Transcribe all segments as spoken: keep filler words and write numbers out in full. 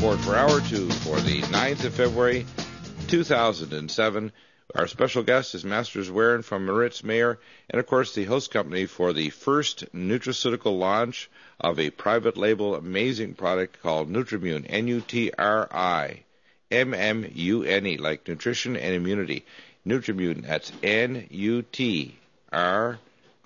report for hour two for the ninth of February, two thousand seven. Our special guest is Masters Wearin from Moritz Mayer, and of course the host company for the first nutraceutical launch of a private label amazing product called Nutrimune, N U T R I M M U N E, like nutrition and immunity. Nutrimune, that's N U T R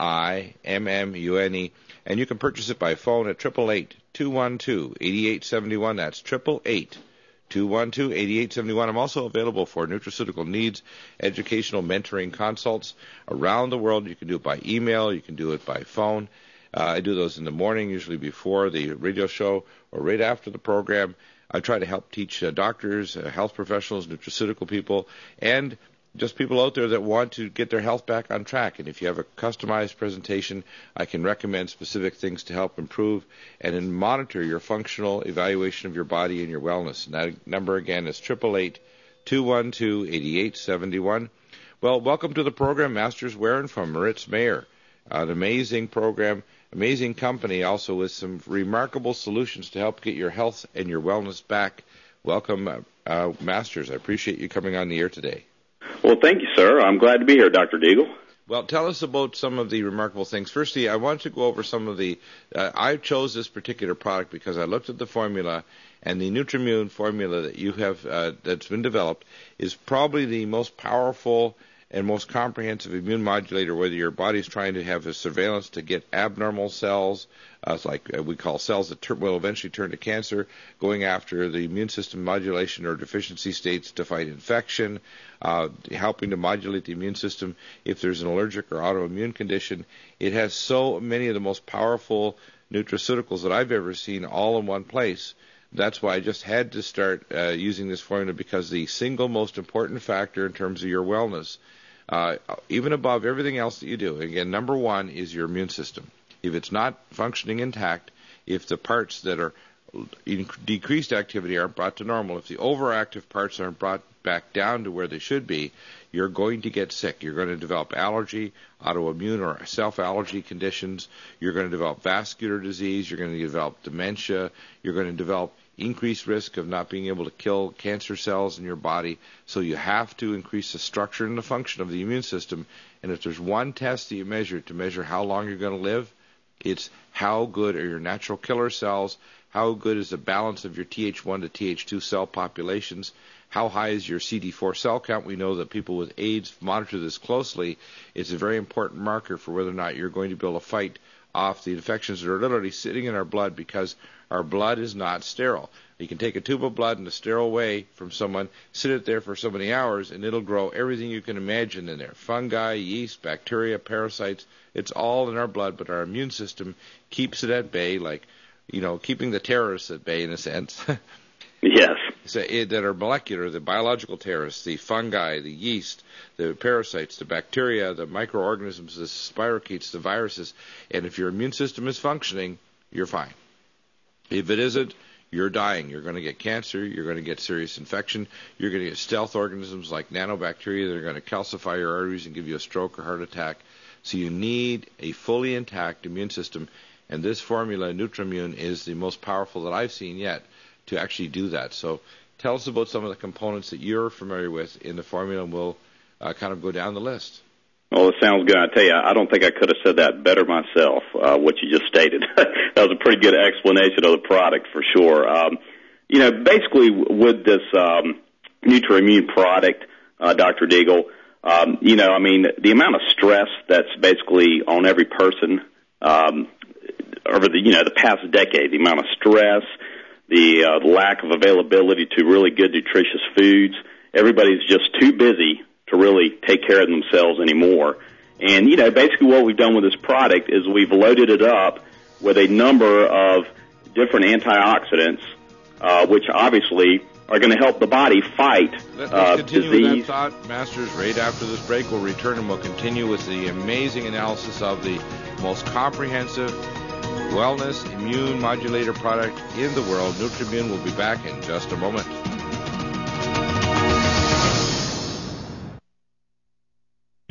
I M M U N E, and you can purchase it by phone at eight eight eight, two one two, eight eight seven one. That's eight eight eight, two one two, eight eight seven one. I'm also available for nutraceutical needs, educational mentoring consults around the world. You can do it by email. You can do it by phone. Uh, I do those in the morning, usually before the radio show or right after the program. I try to help teach uh, doctors, uh, health professionals, nutraceutical people, and just people out there that want to get their health back on track. And if you have a customized presentation, I can recommend specific things to help improve and then monitor your functional evaluation of your body and your wellness. And that number again is eight eight eight, two one two, eight eight seven one. Well, welcome to the program, Masters Wearin from Moritz Mayer. An amazing program, amazing company, also with some remarkable solutions to help get your health and your wellness back. Welcome, uh, Masters. I appreciate you coming on the air today. Well, thank you, sir. I'm glad to be here, Doctor Deagle. Well, tell us about some of the remarkable things. Firstly, I want to go over some of the uh, – I chose this particular product because I looked at the formula, and the Nutrimune formula that you have uh, that's been developed is probably the most powerful and most comprehensive immune modulator, whether your body's trying to have a surveillance to get abnormal cells, uh, it's like uh, we call cells that ter- will eventually turn to cancer, going after the immune system modulation or deficiency states to fight infection, uh, helping to modulate the immune system if there's an allergic or autoimmune condition. It has so many of the most powerful nutraceuticals that I've ever seen all in one place. That's why I just had to start uh, using this formula, because the single most important factor in terms of your wellness, Uh, even above everything else that you do, again, number one is your immune system. If it's not functioning intact, if the parts that are in decreased activity aren't brought to normal, if the overactive parts aren't brought back down to where they should be, you're going to get sick. You're going to develop allergy, autoimmune or self-allergy conditions. You're going to develop vascular disease. You're going to develop dementia. You're going to develop increased risk of not being able to kill cancer cells in your body. So you have to increase the structure and the function of the immune system. And if there's one test that you measure to measure how long you're going to live, it's how good are your natural killer cells, how good is the balance of your T H one to T H two cell populations, how high is your C D four cell count. We know that people with AIDS monitor this closely. It's a very important marker for whether or not you're going to be able to fight off the infections that are literally sitting in our blood, because our blood is not sterile. You can take a tube of blood in a sterile way from someone, sit it there for so many hours, and it'll grow everything you can imagine in there. Fungi, yeast, bacteria, parasites, it's all in our blood, but our immune system keeps it at bay, like, you know, keeping the terrorists at bay in a sense. Yes. So it, that are molecular, the biological terrorists, the fungi, the yeast, the parasites, the bacteria, the microorganisms, the spirochetes, the viruses. And if your immune system is functioning, you're fine. If it isn't, you're dying. You're going to get cancer. You're going to get serious infection. You're going to get stealth organisms like nanobacteria that are going to calcify your arteries and give you a stroke or heart attack. So you need a fully intact immune system. And this formula, Nutrimune, is the most powerful that I've seen yet to actually do that. So tell us about some of the components that you're familiar with in the formula, and we'll uh, kind of go down the list. Well, it sounds good. I tell you, I don't think I could have said that better myself, uh, what you just stated. That was a pretty good explanation of the product for sure. Um, you know, basically with this um, Nutrimune product, uh, Doctor Deagle, um, you know, I mean, the amount of stress that's basically on every person um, over the, you know, the past decade, the amount of stress, the uh, lack of availability to really good, nutritious foods. Everybody's just too busy to really take care of themselves anymore. And, you know, basically what we've done with this product is we've loaded it up with a number of different antioxidants, uh, which obviously are going to help the body fight Let's uh, continue disease. with that thought, Masters. Right after this break, we'll return and we'll continue with the amazing analysis of the most comprehensive wellness immune modulator product in the world. Nutrimune. Will be back in just a moment.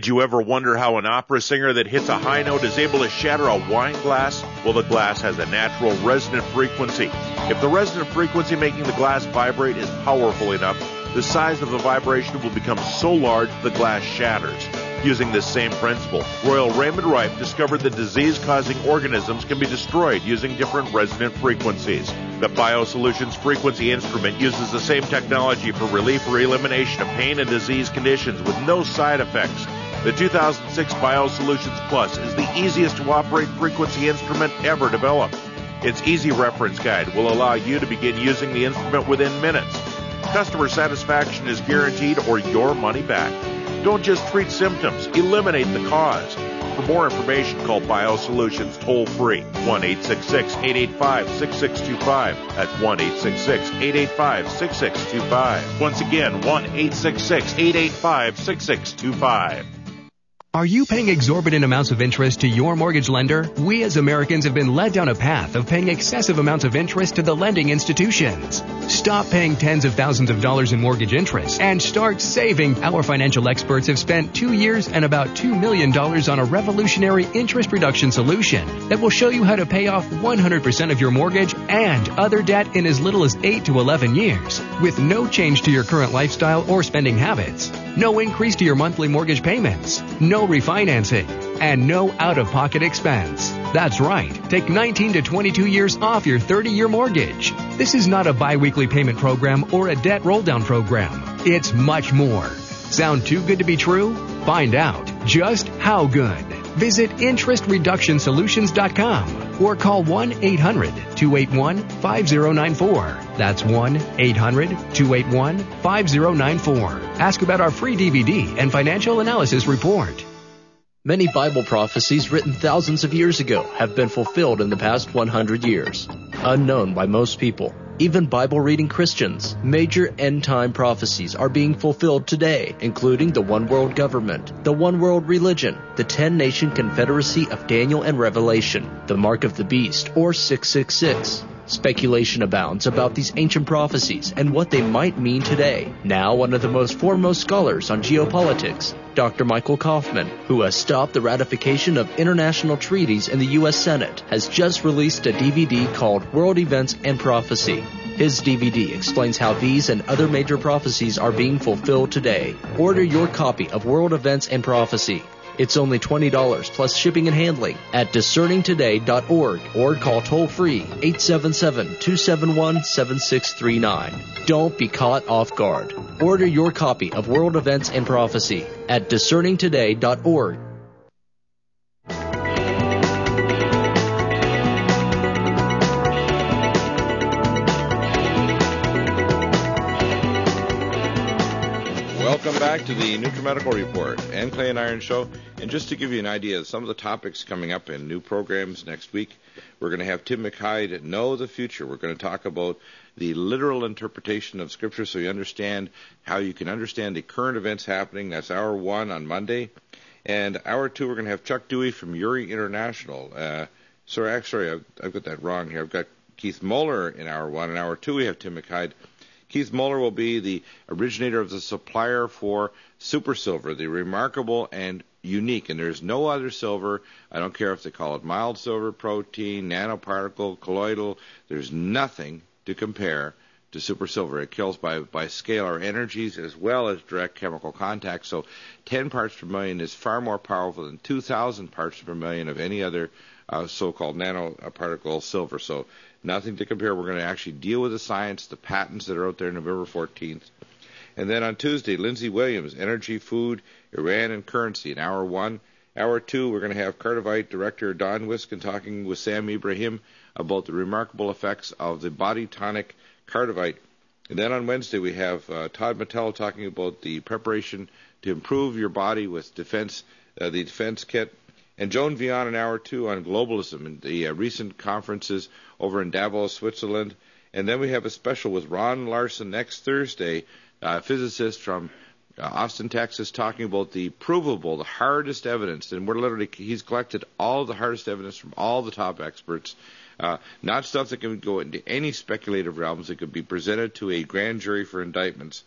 Did you ever wonder how an opera singer that hits a high note is able to shatter a wine glass? Well, the glass has a natural resonant frequency. If the resonant frequency making the glass vibrate is powerful enough, the size of the vibration will become so large the glass shatters. Using this same principle, Royal Raymond Rife discovered that disease-causing organisms can be destroyed using different resonant frequencies. The BioSolutions frequency instrument uses the same technology for relief or elimination of pain and disease conditions with no side effects. The two thousand six BioSolutions Plus is the easiest to operate frequency instrument ever developed. Its easy reference guide will allow you to begin using the instrument within minutes. Customer satisfaction is guaranteed or your money back. Don't just treat symptoms, eliminate the cause. For more information, call BioSolutions toll-free, one eight six six, eight eight five, six six two five. That's one eight six six, eight eight five, six six two five. Once again, one eight six six, eight eight five, six six two five. Are you paying exorbitant amounts of interest to your mortgage lender? We as Americans have been led down a path of paying excessive amounts of interest to the lending institutions. Stop paying tens of thousands of dollars in mortgage interest and start saving. Our financial experts have spent two years and about two million dollars on a revolutionary interest reduction solution that will show you how to pay off one hundred percent of your mortgage and other debt in as little as eight to eleven years with no change to your current lifestyle or spending habits. No increase to your monthly mortgage payments, no refinancing, and no out-of-pocket expense. That's right. Take nineteen to twenty-two years off your thirty-year mortgage. This is not a bi-weekly payment program or a debt roll-down program. It's much more. Sound too good to be true? Find out just how good. Visit interest reduction solutions dot com or call one eight hundred, two eight one, five zero nine four. That's one eight hundred, two eight one, five zero nine four. Ask about our free D V D and financial analysis report. Many Bible prophecies written thousands of years ago have been fulfilled in the past one hundred years. Unknown by most people, even Bible-reading Christians, major end-time prophecies are being fulfilled today, including the one world government, the one world religion, the ten-nation confederacy of Daniel and Revelation, the mark of the beast, or six six six. Speculation abounds about these ancient prophecies and what they might mean today. Now, one of the most foremost scholars on geopolitics, Doctor Michael Kaufman, who has stopped the ratification of international treaties in the U S Senate, has just released a D V D called World Events and Prophecy. His D V D explains how these and other major prophecies are being fulfilled today. Order your copy of World Events and Prophecy. It's only twenty dollars plus shipping and handling at discerning today dot org or call toll-free eight seven seven, two seven one, seven six three nine. Don't be caught off guard. Order your copy of World Events and Prophecy at discerning today dot org. Welcome back to the NutriMedical Report and Clay and Iron Show. And just to give you an idea of some of the topics coming up in new programs next week, we're going to have Tim McHyde Know the Future. We're going to talk about the literal interpretation of Scripture so you understand how you can understand the current events happening. That's hour one on Monday. And hour two, we're going to have Chuck Dewey from Uri International. Uh, sorry, actually, I've, I've got that wrong here. I've got Keith Moeller in hour one. In hour two, we have Tim McHyde. Keith Moeller will be the originator of the supplier for Super Silver, the remarkable and unique. And there's no other silver. I don't care if they call it mild silver, protein, nanoparticle, colloidal. There's nothing to compare to Super Silver. It kills by, by scalar energies as well as direct chemical contact. So ten parts per million is far more powerful than two thousand parts per million of any other uh, so-called nanoparticle silver. So nothing to compare. We're going to actually deal with the science, the patents that are out there November fourteenth. And then on Tuesday, Lindsay Williams, Energy, Food, Iran, and Currency in hour one. Hour two, we're going to have Cardiovite Director Don Wiskin talking with Sam Ibrahim about the remarkable effects of the body tonic Cardiovite. And then on Wednesday, we have uh, Todd Mattel talking about the preparation to improve your body with defense, uh, the defense kit. And Joan Vion in hour two on globalism and the uh, recent conferences over in Davos, Switzerland. And then we have a special with Ron Larson next Thursday, a physicist from uh, Austin, Texas, talking about the provable, the hardest evidence. And we're literally, he's collected all the hardest evidence from all the top experts, uh, not stuff that can go into any speculative realms that could be presented to a grand jury for indictments.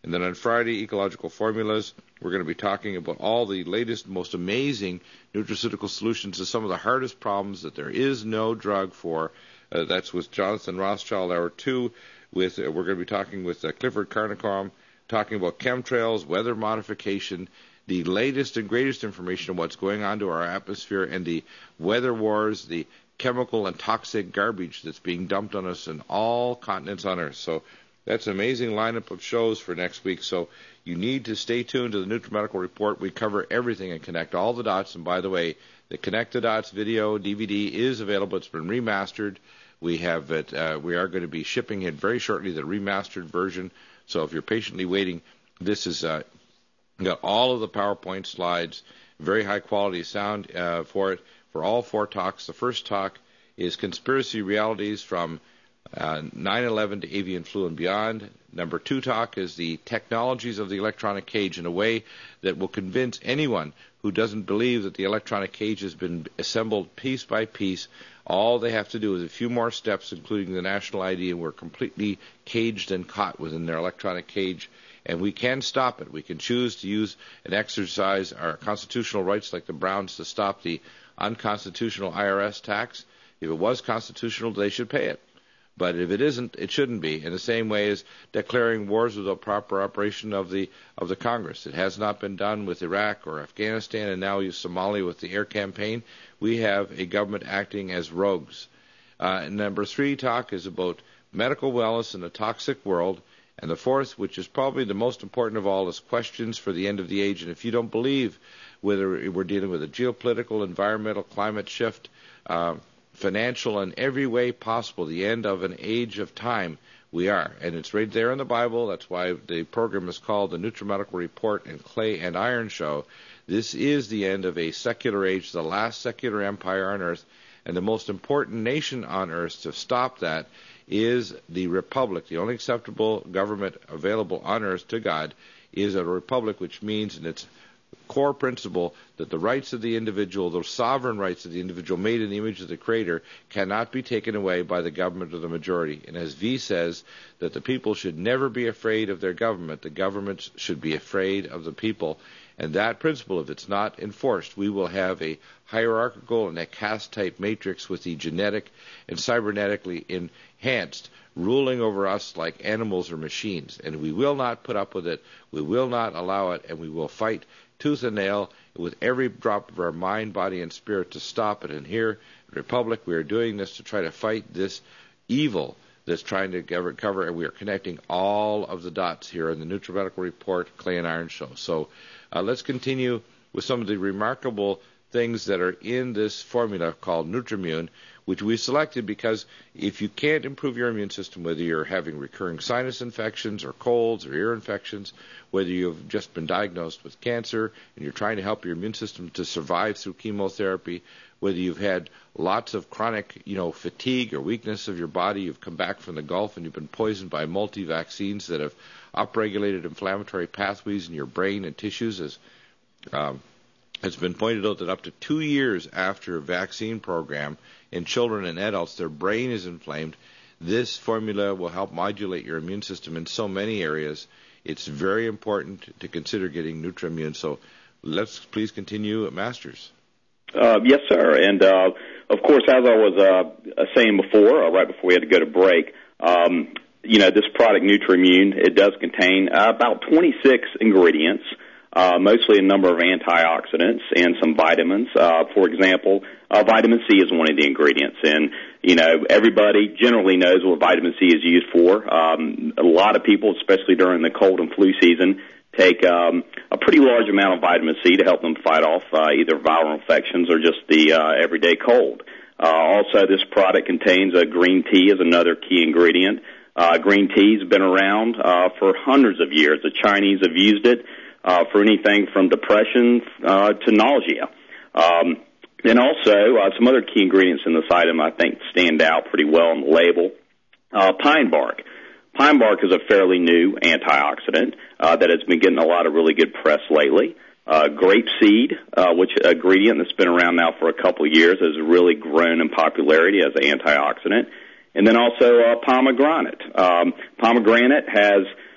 And then on Friday, Ecological Formulas, we're going to be talking about all the latest, most amazing nutraceutical solutions to some of the hardest problems that there is no drug for. Uh, that's with Jonathan Rothschild, hour two. With uh, we're going to be talking with uh, Clifford Carnicom, talking about chemtrails, weather modification, the latest and greatest information on what's going on to our atmosphere, and the weather wars, the chemical and toxic garbage that's being dumped on us in all continents on Earth. So that's an amazing lineup of shows for next week. So you need to stay tuned to the NutriMedical Report. We cover everything and connect all the dots. And by the way, the Connect the Dots video D V D is available. It's been remastered. We have it. Uh, we are going to be shipping it very shortly, the remastered version. So if you're patiently waiting, this is uh, got all of the PowerPoint slides, very high quality sound uh, for it, for all four talks. The first talk is Conspiracy Realities from uh, nine eleven to Avian Flu and Beyond. Number two talk is the Technologies of the Electronic Cage in a way that will convince anyone who doesn't believe that the electronic cage has been assembled piece by piece. All they have to do is a few more steps, including the national I D, and we're completely caged and caught within their electronic cage. And we can stop it. We can choose to use and exercise our constitutional rights like the Browns to stop the unconstitutional I R S tax. If it was constitutional, they should pay it. But if it isn't, it shouldn't be. In the same way as declaring wars without proper operation of the of the Congress. It has not been done with Iraq or Afghanistan, and now use Somalia with the air campaign. We have a government acting as rogues. Uh, and number three talk is about medical wellness in a toxic world. And the fourth, which is probably the most important of all, is questions for the end of the age. And if you don't believe whether we're dealing with a geopolitical, environmental, climate shift, uh, financial, in every way possible, the end of an age of time, we are. And it's right there in the Bible. That's why the program is called the NutriMedical Report and Clay and Iron Show. This is the end of a secular age, the last secular empire on earth, and the most important nation on earth to stop that is the republic. The only acceptable government available on earth to God is a republic, which means in its core principle that the rights of the individual, the sovereign rights of the individual made in the image of the Creator, cannot be taken away by the government of the majority. And as V says, that the people should never be afraid of their government. The governments should be afraid of the people. And that principle, if it's not enforced, we will have a hierarchical and a caste-type matrix with the genetic and cybernetically enhanced ruling over us like animals or machines. And we will not put up with it. We will not allow it. And we will fight tooth and nail with every drop of our mind, body, and spirit to stop it. And here, in the Republic, we are doing this to try to fight this evil that's trying to cover, and we are connecting all of the dots here in the NutriMedical Report, Clay and Iron Show. So uh, let's continue with some of the remarkable things that are in this formula called Nutrimune, which we selected because if you can't improve your immune system, whether you're having recurring sinus infections or colds or ear infections, whether you've just been diagnosed with cancer and you're trying to help your immune system to survive through chemotherapy, whether you've had lots of chronic, you know, fatigue or weakness of your body, you've come back from the Gulf and you've been poisoned by multi-vaccines that have upregulated inflammatory pathways in your brain and tissues, as um, it's been pointed out that up to two years after a vaccine program in children and adults, their brain is inflamed. This formula will help modulate your immune system in so many areas. It's very important to consider getting Nutrimune. So let's please continue, Masters. Uh, yes, sir. And, uh, of course, as I was uh, saying before, uh, right before we had to go to break, um, you know, this product, Nutrimune, it does contain uh, about twenty-six ingredients, uh, mostly a number of antioxidants and some vitamins. Uh, for example, uh, vitamin C is one of the ingredients. And, you know, everybody generally knows what vitamin C is used for. Um, a lot of people, especially during the cold and flu season, take um, a pretty large amount of vitamin C to help them fight off uh, either viral infections or just the uh, everyday cold. Uh, also, this product contains a green tea as another key ingredient. Uh, green tea's been around uh, for hundreds of years. The Chinese have used it uh, for anything from depression uh, to nausea. Um, and also, uh, some other key ingredients in this item I think stand out pretty well on the label. Uh, pine bark. Pine bark is a fairly new antioxidant uh, that has been getting a lot of really good press lately. Uh, grape seed, uh, which is an ingredient that's been around now for a couple of years, has really grown in popularity as an antioxidant. And then also uh, pomegranate. Um, pomegranate has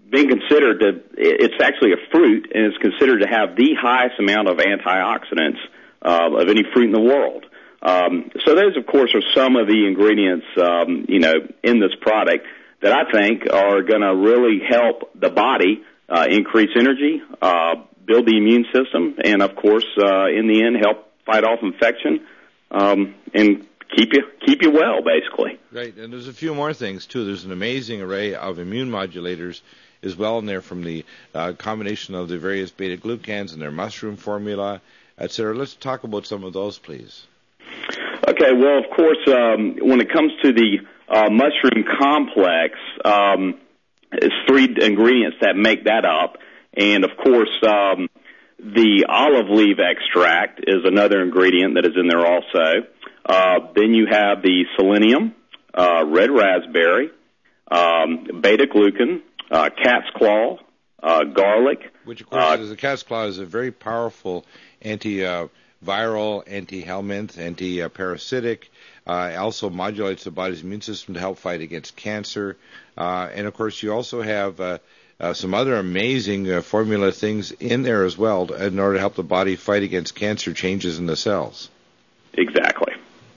been considered to, it's actually a fruit, and it's considered to have the highest amount of antioxidants uh, of any fruit in the world. Um, so those, of course, are some of the ingredients, um, you know, in this product that I think are going to really help the body uh, increase energy, uh, build the immune system, and, of course, uh, in the end, help fight off infection um, and keep you keep you well, basically. Right, and there's a few more things, too. There's an amazing array of immune modulators as well in there, from the uh, combination of the various beta-glucans and their mushroom formula, et cetera. Let's talk about some of those, please. Okay, well, of course, um, when it comes to the uh, mushroom complex, um, it's three ingredients that make that up. And, of course, um, the olive leaf extract is another ingredient that is in there also. Uh, then you have the selenium, uh, red raspberry, um, beta-glucan, uh, cat's claw, uh, garlic. Which, of course, uh, is, the cat's claw is a very powerful anti-viral, anti-helminth, anti-parasitic. Uh, also modulates the body's immune system to help fight against cancer. Uh, and, of course, you also have uh, uh, some other amazing uh, formula things in there as well to, in order to help the body fight against cancer changes in the cells. Exactly.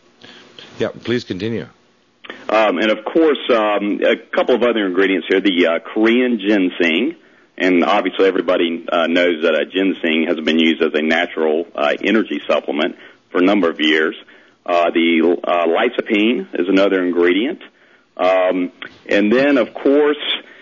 Yeah, please continue. Um, and, of course, um, a couple of other ingredients here, the uh, Korean ginseng. And obviously everybody uh, knows that uh, ginseng has been used as a natural uh, energy supplement for a number of years. Uh, the uh, lycopene is another ingredient. Um, and then, of course,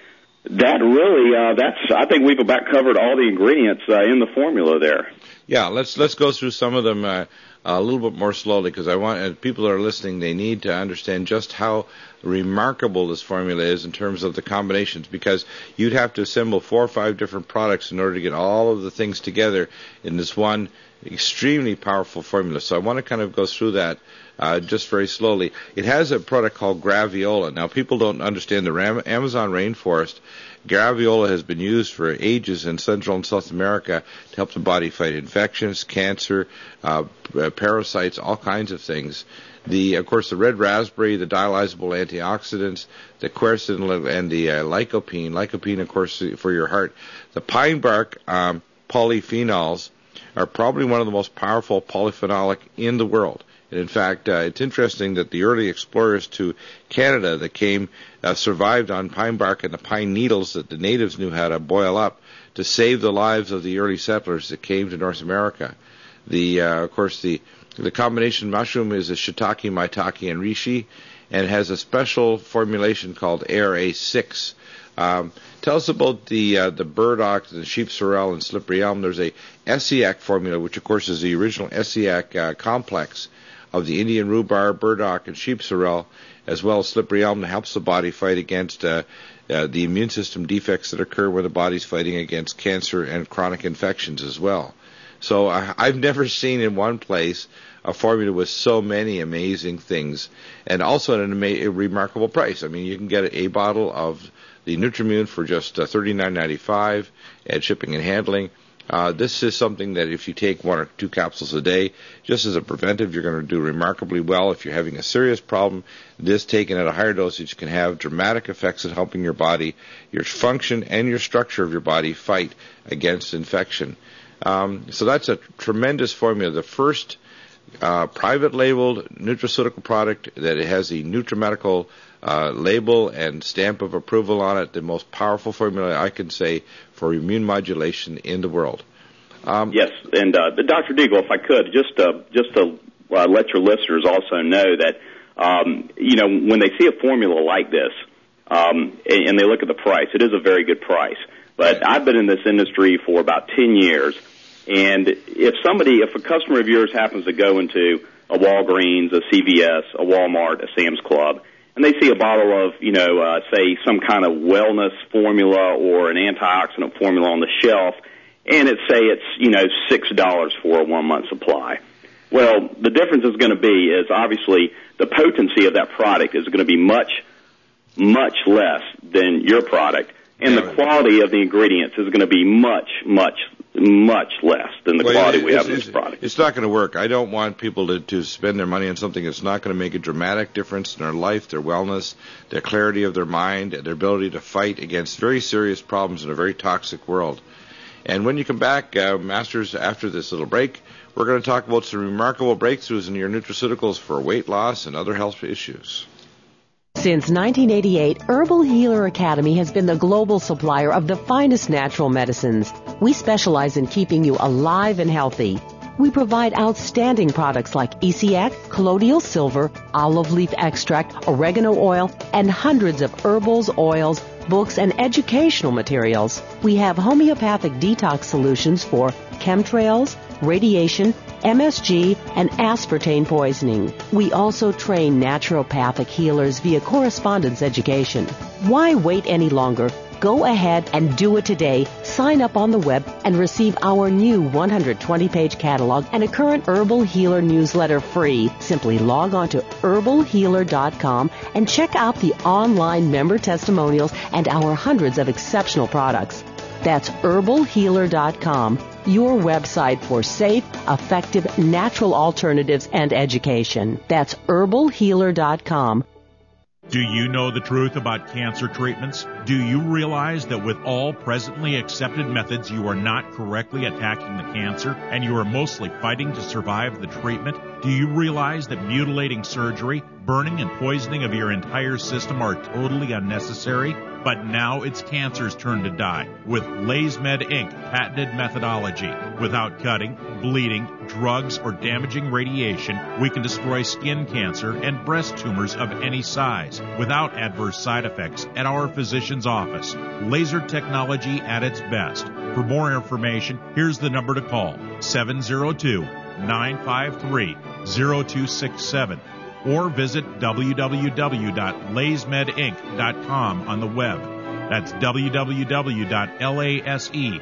that really, uh, that's, I think we've about covered all the ingredients uh, in the formula there. Yeah, let's let's go through some of them uh, a little bit more slowly, because I want uh, people that are listening, they need to understand just how remarkable this formula is in terms of the combinations, because you'd have to assemble four or five different products in order to get all of the things together in this one extremely powerful formula. So I want to kind of go through that uh, just very slowly. It has a product called Graviola. Now, people don't understand the Ram- Amazon rainforest. Graviola has been used for ages in Central and South America to help the body fight infections, cancer, uh, parasites, all kinds of things. The, of course, the red raspberry, the dialyzable antioxidants, the quercetin, and the uh, lycopene. Lycopene, of course, for your heart. The pine bark um, polyphenols are probably one of the most powerful polyphenolic in the world. And in fact, uh, it's interesting that the early explorers to Canada that came uh, survived on pine bark and the pine needles that the natives knew how to boil up to save the lives of the early settlers that came to North America. The, uh, of course, the the combination mushroom is a shiitake, maitake, and reishi, and has a special formulation called A R A six. Um, tell us about the uh, the burdock, the sheep sorrel, and slippery elm. There's a Essiac formula, which of course is the original Essiac uh, complex of the Indian rhubarb, burdock, and sheep sorrel, as well as slippery elm, that helps the body fight against uh, uh, the immune system defects that occur when the body's fighting against cancer and chronic infections as well. So uh, I've never seen in one place a formula with so many amazing things, and also at an ama- a remarkable price. I mean, you can get a bottle of the Nutrimune for just uh, thirty-nine ninety-five at shipping and handling. Uh, this is something that if you take one or two capsules a day, just as a preventive, you're going to do remarkably well. If you're having a serious problem, this taken at a higher dosage can have dramatic effects at helping your body, your function, and your structure of your body fight against infection. Um, so that's a tremendous formula. The first uh, private labeled nutraceutical product that it has the NutriMedical uh, label and stamp of approval on it, the most powerful formula I can say for immune modulation in the world. Um, yes, and uh, Doctor Deagle, if I could, just uh, just to uh, let your listeners also know that um, you know when they see a formula like this um, and, and they look at the price, it is a very good price. But I've been in this industry for about ten years, and if somebody, if a customer of yours happens to go into a Walgreens, a C V S, a Walmart, a Sam's Club, and they see a bottle of, you know, uh, say some kind of wellness formula or an antioxidant formula on the shelf, and it say it's, you know, six dollars for a one-month supply. Well, the difference is going to be is obviously the potency of that product is going to be much, much less than your product. And the quality of the ingredients is going to be much, much much less than the well, quality it, we have in this this product. It's not going to work. I don't want people to, to spend their money on something that's not going to make a dramatic difference in their life, their wellness, their clarity of their mind, and their ability to fight against very serious problems in a very toxic world. And when you come back, uh, Masters, after this little break, we're going to talk about some remarkable breakthroughs in your nutraceuticals for weight loss and other health issues. Since nineteen eighty-eight, Herbal Healer Academy has been the global supplier of the finest natural medicines. We specialize in keeping you alive and healthy. We provide outstanding products like E C X, colloidal silver, olive leaf extract, oregano oil, and hundreds of herbals, oils, books, and educational materials. We have homeopathic detox solutions for chemtrails, radiation, M S G, and aspartame poisoning. We also train naturopathic healers via correspondence education. Why wait any longer? Go ahead and do it today. Sign up on the web and receive our new one hundred twenty page catalog and a current Herbal Healer newsletter free. Simply log on to herbal healer dot com and check out the online member testimonials and our hundreds of exceptional products. That's herbal healer dot com, your website for safe, effective, natural alternatives and education. That's herbal healer dot com. Do you know the truth about cancer treatments? Do you realize that with all presently accepted methods, you are not correctly attacking the cancer and you are mostly fighting to survive the treatment? Do you realize that mutilating surgery, burning and poisoning of your entire system are totally unnecessary? But now it's cancer's turn to die with LazeMed Incorporated patented methodology. Without cutting, bleeding, drugs, or damaging radiation, we can destroy skin cancer and breast tumors of any size without adverse side effects at our physician's office. Laser technology at its best. For more information, here's the number to call, seven oh two, nine five three, oh two six seven. Or visit w w w dot laze med inc dot com on the web. That's w w w dot laze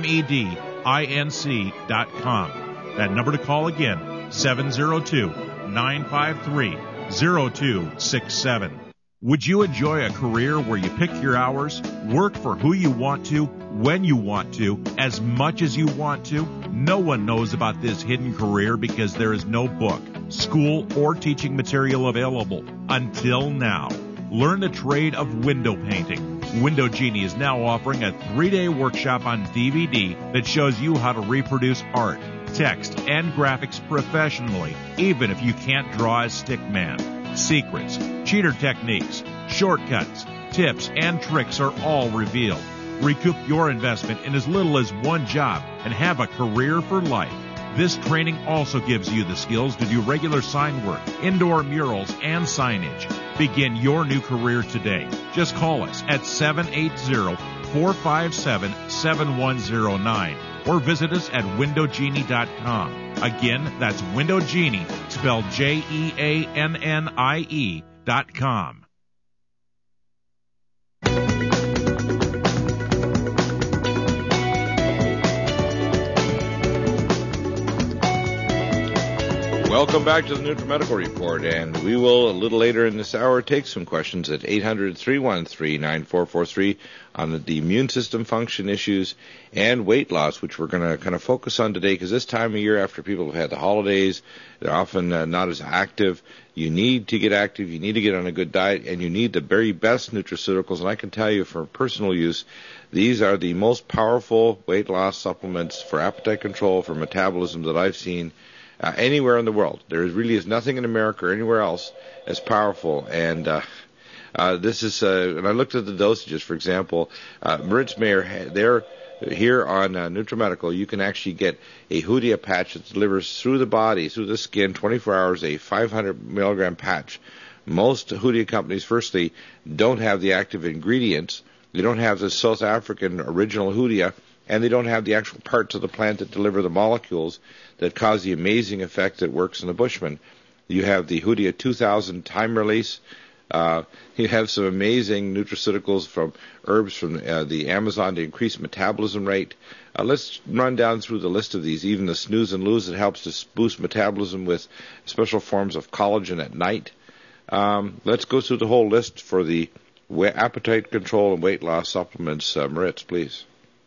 med inc dot com. That number to call again, seven oh two, nine five three, oh two six seven. Would you enjoy a career where you pick your hours, work for who you want to, when you want to, as much as you want to? No one knows about this hidden career because there is no book, school, or teaching material available until now. Learn the trade of window painting. Window Genie is now offering a three-day workshop on D V D that shows you how to reproduce art, text, and graphics professionally, even if you can't draw a stick man. Secrets, cheater techniques, shortcuts, tips, and tricks are all revealed. Recoup your investment in as little as one job and have a career for life. This training also gives you the skills to do regular sign work, indoor murals, and signage. Begin your new career today. Just call us at seven eight zero, four five seven, seven one zero nine or visit us at window genie dot com. Again, that's Window Genie, spelled J E A N N I E dot com. Welcome back to the NutriMedical Report, and we will, a little later in this hour, take some questions at eight hundred, three one three, nine four four three on the, the immune system function issues and weight loss, which we're going to kind of focus on today, because this time of year, after people have had the holidays, they're often uh, not as active. You need to get active, you need to get on a good diet, and you need the very best nutraceuticals. And I can tell you from personal use, these are the most powerful weight loss supplements for appetite control, for metabolism that I've seen Uh, anywhere in the world. There really is nothing in America or anywhere else as powerful. And uh, uh, this is, uh, and I looked at the dosages, for example, uh, Moritz Mayer, they're here on uh, NutriMedical, you can actually get a Hoodia patch that delivers through the body, through the skin, twenty-four hours, a five hundred milligram patch. Most Hoodia companies, firstly, don't have the active ingredients. They don't have the South African original Hoodia, and they don't have the actual parts of the plant that deliver the molecules that cause the amazing effect that works in the Bushman. You have the Hoodia two thousand time release. Uh, you have some amazing nutraceuticals from herbs from uh, the Amazon to increase metabolism rate. Uh, let's run down through the list of these. Even the snooze and lose that helps to boost metabolism with special forms of collagen at night. Um, let's go through the whole list for the appetite control and weight loss supplements. Uh, Moritz, please.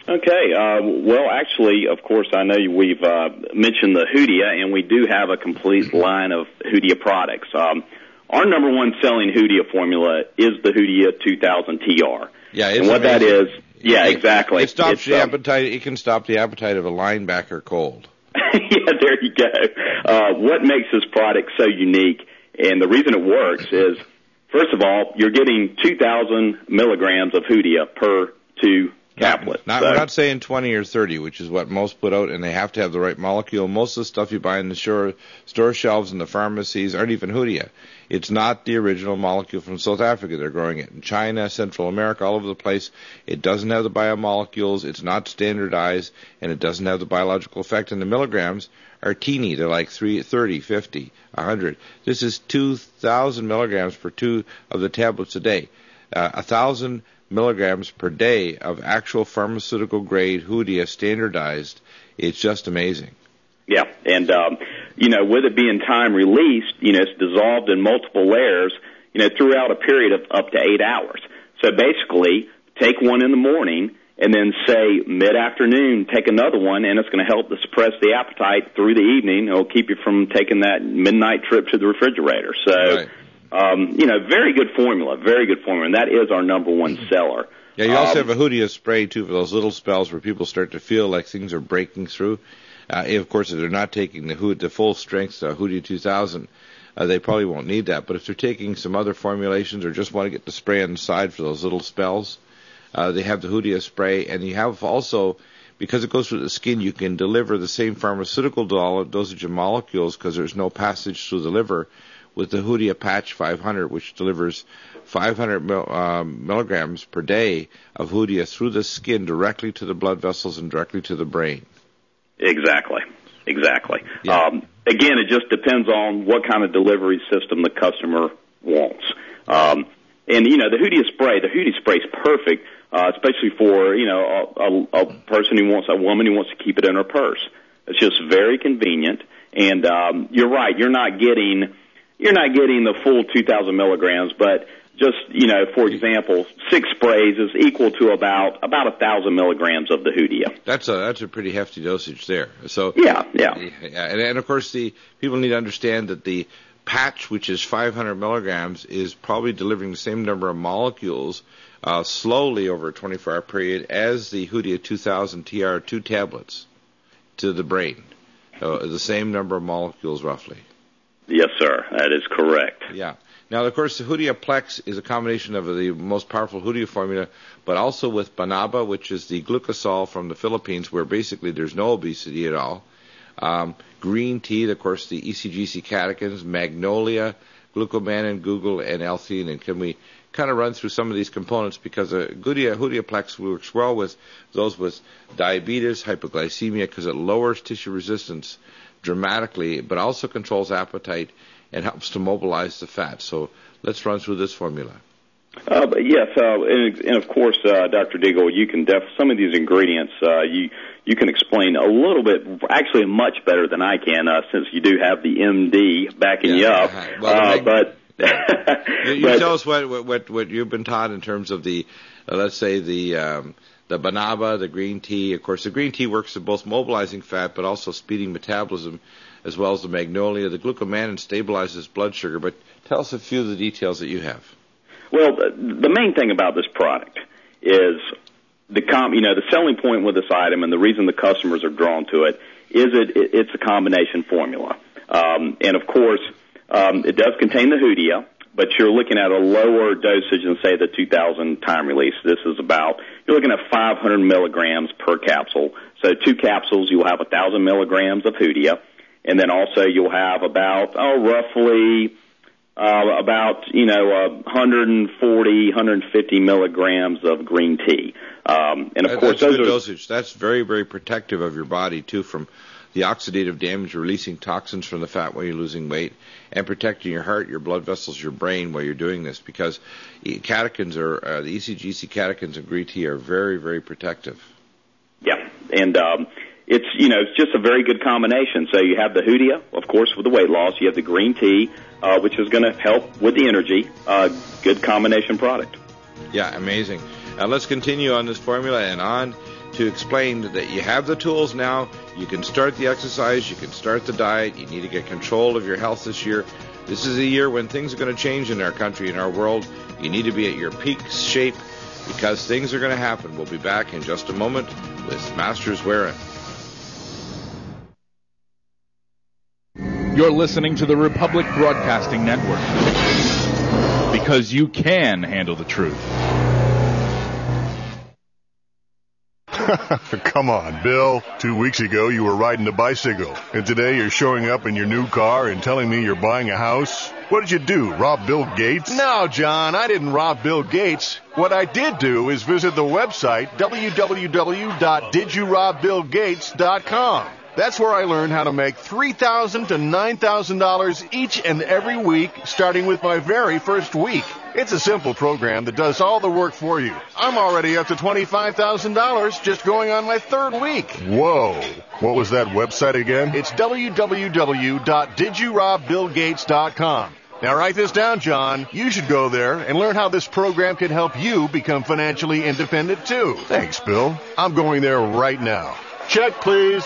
Okay. Uh, well, actually, of course, I know we've uh, mentioned the Hoodia, and we do have a complete line of Hoodia products. Um, our number one selling Hoodia formula is the Hoodia two thousand T R. Yeah, it's and what amazing. that is, yeah, it, exactly. It stops it's, the um, appetite. It can stop the appetite of a linebacker cold. Yeah, there you go. Uh, what makes this product so unique, and the reason it works is, first of all, you're getting two thousand milligrams of Hoodia per two tablets. Not, so. We're not saying twenty or thirty, which is what most put out, and they have to have the right molecule. Most of the stuff you buy in the store, store shelves and the pharmacies aren't even Hoodia. It's not the original molecule from South Africa. They're growing it in China, Central America, all over the place. It doesn't have the biomolecules. It's not standardized, and it doesn't have the biological effect. And the milligrams are teeny. They're like three, thirty, fifty, one hundred. This is two thousand milligrams per two of the tablets a day. Uh, one thousand milligrams per day of actual pharmaceutical-grade Hoodia standardized. It's just amazing. Yeah, and, um, you know, with it being time-released, you know, it's dissolved in multiple layers, you know, throughout a period of up to eight hours. So basically, take one in the morning, and then, say, mid-afternoon, take another one, and it's going to help to suppress the appetite through the evening. It'll keep you from taking that midnight trip to the refrigerator. So, right. um, you know, very good formula, very good formula, and that is our number one seller. Yeah, you also um, have a Hoodia spray, too, for those little spells where people start to feel like things are breaking through. Uh, of course, if they're not taking the, Hood, the full strength uh, Hoodia two thousand, uh, they probably won't need that. But if they're taking some other formulations or just want to get the spray on the side for those little spells, uh, they have the Hoodia spray. And you have also, because it goes through the skin, you can deliver the same pharmaceutical do- dosage of molecules because there's no passage through the liver with the Hoodia Patch five hundred, which delivers five hundred mil, um, milligrams per day of Hoodia through the skin directly to the blood vessels and directly to the brain. Exactly, exactly. Yeah. Um, again, it just depends on what kind of delivery system the customer wants. Um, and, you know, the Hoodia spray, the Hoodia spray is perfect, uh, especially for, you know, a, a, a person who wants, a woman who wants to keep it in her purse. It's just very convenient. And um, you're right, you're not getting, you're not getting the full two thousand milligrams, but just, you know, for example, six sprays is equal to about about a thousand milligrams of the Hoodia. That's a that's a pretty hefty dosage there. So yeah, yeah, yeah, and, and of course the people need to understand that the patch, which is five hundred milligrams, is probably delivering the same number of molecules uh, slowly over a twenty-four hour period as the Hoodia two thousand T R two tablets to the brain. So the same number of molecules roughly. Yes, sir. That is correct. Yeah. Now, of course, the Hoodia Plex is a combination of the most powerful Hoodia formula, but also with Banaba, which is the glucosol from the Philippines, where basically there's no obesity at all. Um, green tea, of course, the E C G C catechins, Magnolia, glucomannan, Google, and L-theanine. Can we kind of run through some of these components? Because a Hoodia, Hoodia Plex works well with those with diabetes, hypoglycemia, because it lowers tissue resistance dramatically, but also controls appetite and helps to mobilize the fat. So let's run through this formula. Uh, but yes, uh, and, and of course, uh, Doctor Deagle, you can def- some of these ingredients uh, you you can explain a little bit, actually much better than I can, uh, since you do have the M D backing yeah, you up. Uh, well, uh, make, but you, you but, tell us what, what what you've been taught in terms of the, uh, let's say the um, the Banaba, the green tea. Of course, the green tea works at both mobilizing fat, but also speeding metabolism, as well as the Magnolia. The glucomannan stabilizes blood sugar. But tell us a few of the details that you have. Well, the, the main thing about this product is the com, you know, the selling point with this item, and the reason the customers are drawn to it is it, it it's a combination formula. Um, and of course, um, it does contain the Hoodia, but you're looking at a lower dosage than, say, the two thousand time release. This is about, you're looking at five hundred milligrams per capsule. So two capsules, you'll have one thousand milligrams of Hoodia, and then also you'll have about, oh, roughly uh, about, you know, uh, one forty, one fifty milligrams of green tea. Um, and, of that, course, that's those good are dosage. That's very, very protective of your body, too, from the oxidative damage, releasing toxins from the fat while you're losing weight, and protecting your heart, your blood vessels, your brain while you're doing this, because catechins are, uh, the E C G C catechins in green tea are very, very protective. Yeah, and um, it's, you know, it's just a very good combination. So you have the Hoodia, of course, with the weight loss. You have the green tea, uh, which is going to help with the energy. Uh, good combination product. Yeah, amazing. Uh, let's continue on this formula and on to explain that you have the tools now. You can start the exercise. You can start the diet. You need to get control of your health this year. This is a year when things are going to change in our country, in our world. You need to be at your peak shape because things are going to happen. We'll be back in just a moment with Masters Wearin. You're listening to the Republic Broadcasting Network because you can handle the truth. Come on, Bill. Two weeks ago you were riding a bicycle, and today you're showing up in your new car and telling me you're buying a house? What did you do, rob Bill Gates? No, John, I didn't rob Bill Gates. What I did do is visit the website w w w dot did you rob bill gates dot com. That's where I learned how to make three thousand dollars to nine thousand dollars each and every week, starting with my very first week. It's a simple program that does all the work for you. I'm already up to twenty-five thousand dollars just going on my third week. Whoa. What was that website again? It's w w w dot did you rob bill gates dot com. Now write this down, John. You should go there and learn how this program can help you become financially independent, too. Thanks, Bill. I'm going there right now. Check, please.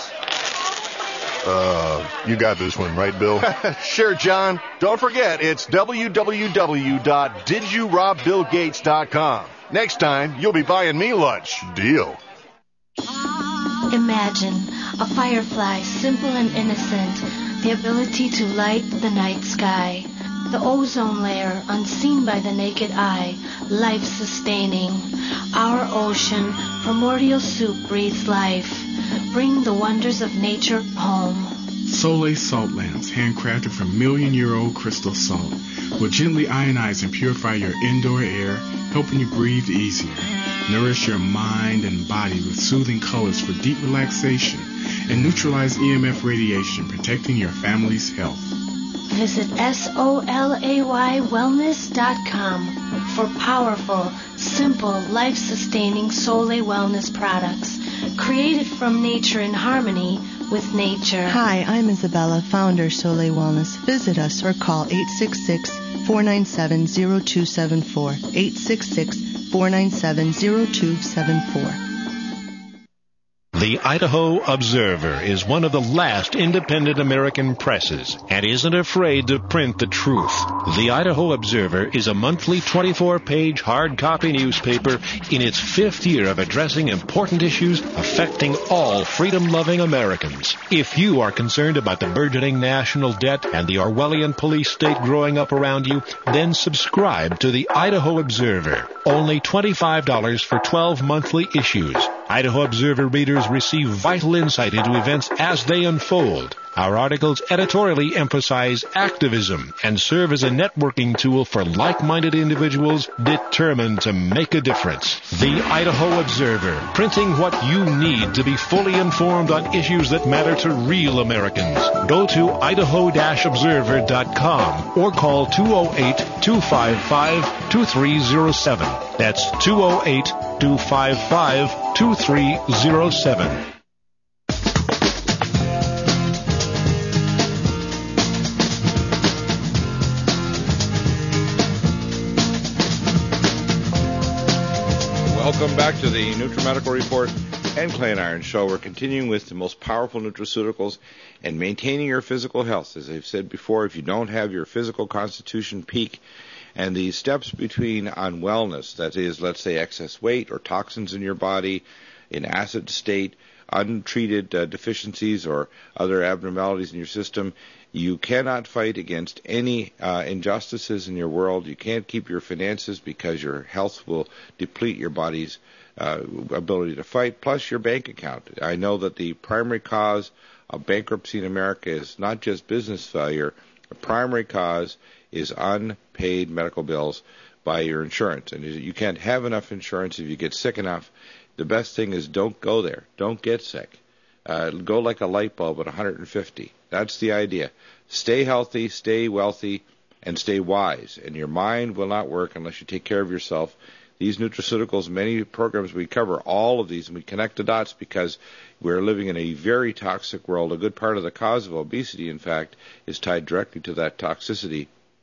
Uh, you got this one, right, Bill? Sure, John. Don't forget, it's w w w dot did you rob bill gates dot com. Next time, you'll be buying me lunch. Deal. Imagine a firefly, simple and innocent, the ability to light the night sky. The ozone layer, unseen by the naked eye, life-sustaining. Our ocean, primordial soup, breathes life. Bring the wonders of nature home. Soleil salt lamps, handcrafted from million-year-old crystal salt, will gently ionize and purify your indoor air, helping you breathe easier. Nourish your mind and body with soothing colors for deep relaxation, and neutralize E M F radiation, protecting your family's health. Visit solay wellness dot com for powerful, simple, life-sustaining Soleil Wellness products, created from nature in harmony with nature. Hi, I'm Isabella, founder Soleil Wellness. Visit us or call eight six six, four nine seven, zero two seven four, eight six six, four nine seven, zero two seven four. The Idaho Observer is one of the last independent American presses and isn't afraid to print the truth. The Idaho Observer is a monthly twenty-four page hard copy newspaper in its fifth year of addressing important issues affecting all freedom-loving Americans. If you are concerned about the burgeoning national debt and the Orwellian police state growing up around you, then subscribe to the Idaho Observer. Only twenty-five dollars for twelve monthly issues. Idaho Observer readers receive vital insight into events as they unfold. Our articles editorially emphasize activism and serve as a networking tool for like-minded individuals determined to make a difference. The Idaho Observer, printing what you need to be fully informed on issues that matter to real Americans. Go to idaho observer dot com or call two oh eight, two five five, two three oh seven. That's two oh eight, two five five, two three oh seven. Welcome back to the NutriMedical Report and Clay and Iron Show. We're continuing with the most powerful nutraceuticals and maintaining your physical health. As I've said before, if you don't have your physical constitution peak and the steps between on wellness, that is, let's say excess weight or toxins in your body, in acid state, untreated uh, deficiencies or other abnormalities in your system, you cannot fight against any uh, injustices in your world. You can't keep your finances because your health will deplete your body's uh, ability to fight, plus your bank account. I know that the primary cause of bankruptcy in America is not just business failure. The primary cause is unpaid medical bills by your insurance. And you can't have enough insurance if you get sick enough. The best thing is don't go there. Don't get sick. Uh, go like a light bulb at one hundred fifty. That's the idea. Stay healthy, stay wealthy, and stay wise. And your mind will not work unless you take care of yourself. These nutraceuticals, many programs, we cover all of these, and we connect the dots because we're living in a very toxic world. A good part of the cause of obesity, in fact, is tied directly to that toxicity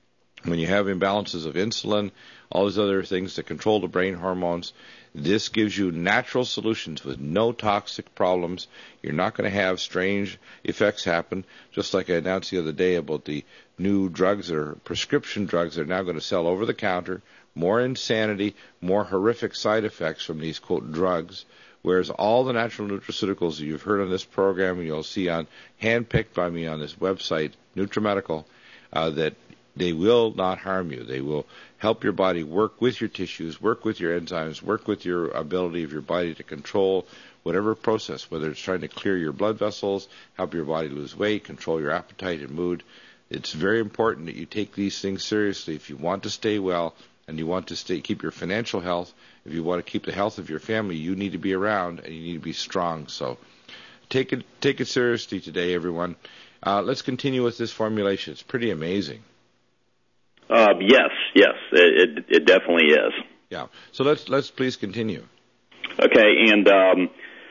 When you have imbalances of insulin, all these other things that control the brain hormones, this gives you natural solutions with no toxic problems. You're not going to have strange effects happen, just like I announced the other day about the new drugs or prescription drugs that are now going to sell over the counter, more insanity, more horrific side effects from these, quote, drugs, whereas all the natural nutraceuticals that you've heard on this program and you'll see on handpicked by me on this website, NutriMedical, uh, that they will not harm you. They will help your body work with your tissues, work with your enzymes, work with your ability of your body to control whatever process, whether it's trying to clear your blood vessels, help your body lose weight, control your appetite and mood. It's very important that you take these things seriously if you want to stay well and you want to stay keep your financial health. If you want to keep the health of your family, you need to be around and you need to be strong. So take it take it seriously today, everyone. Uh, let's continue with this formulation. It's pretty amazing. Uh, yes, yes, it, it, it definitely is. Yeah. So let's let's please continue. Okay, and um,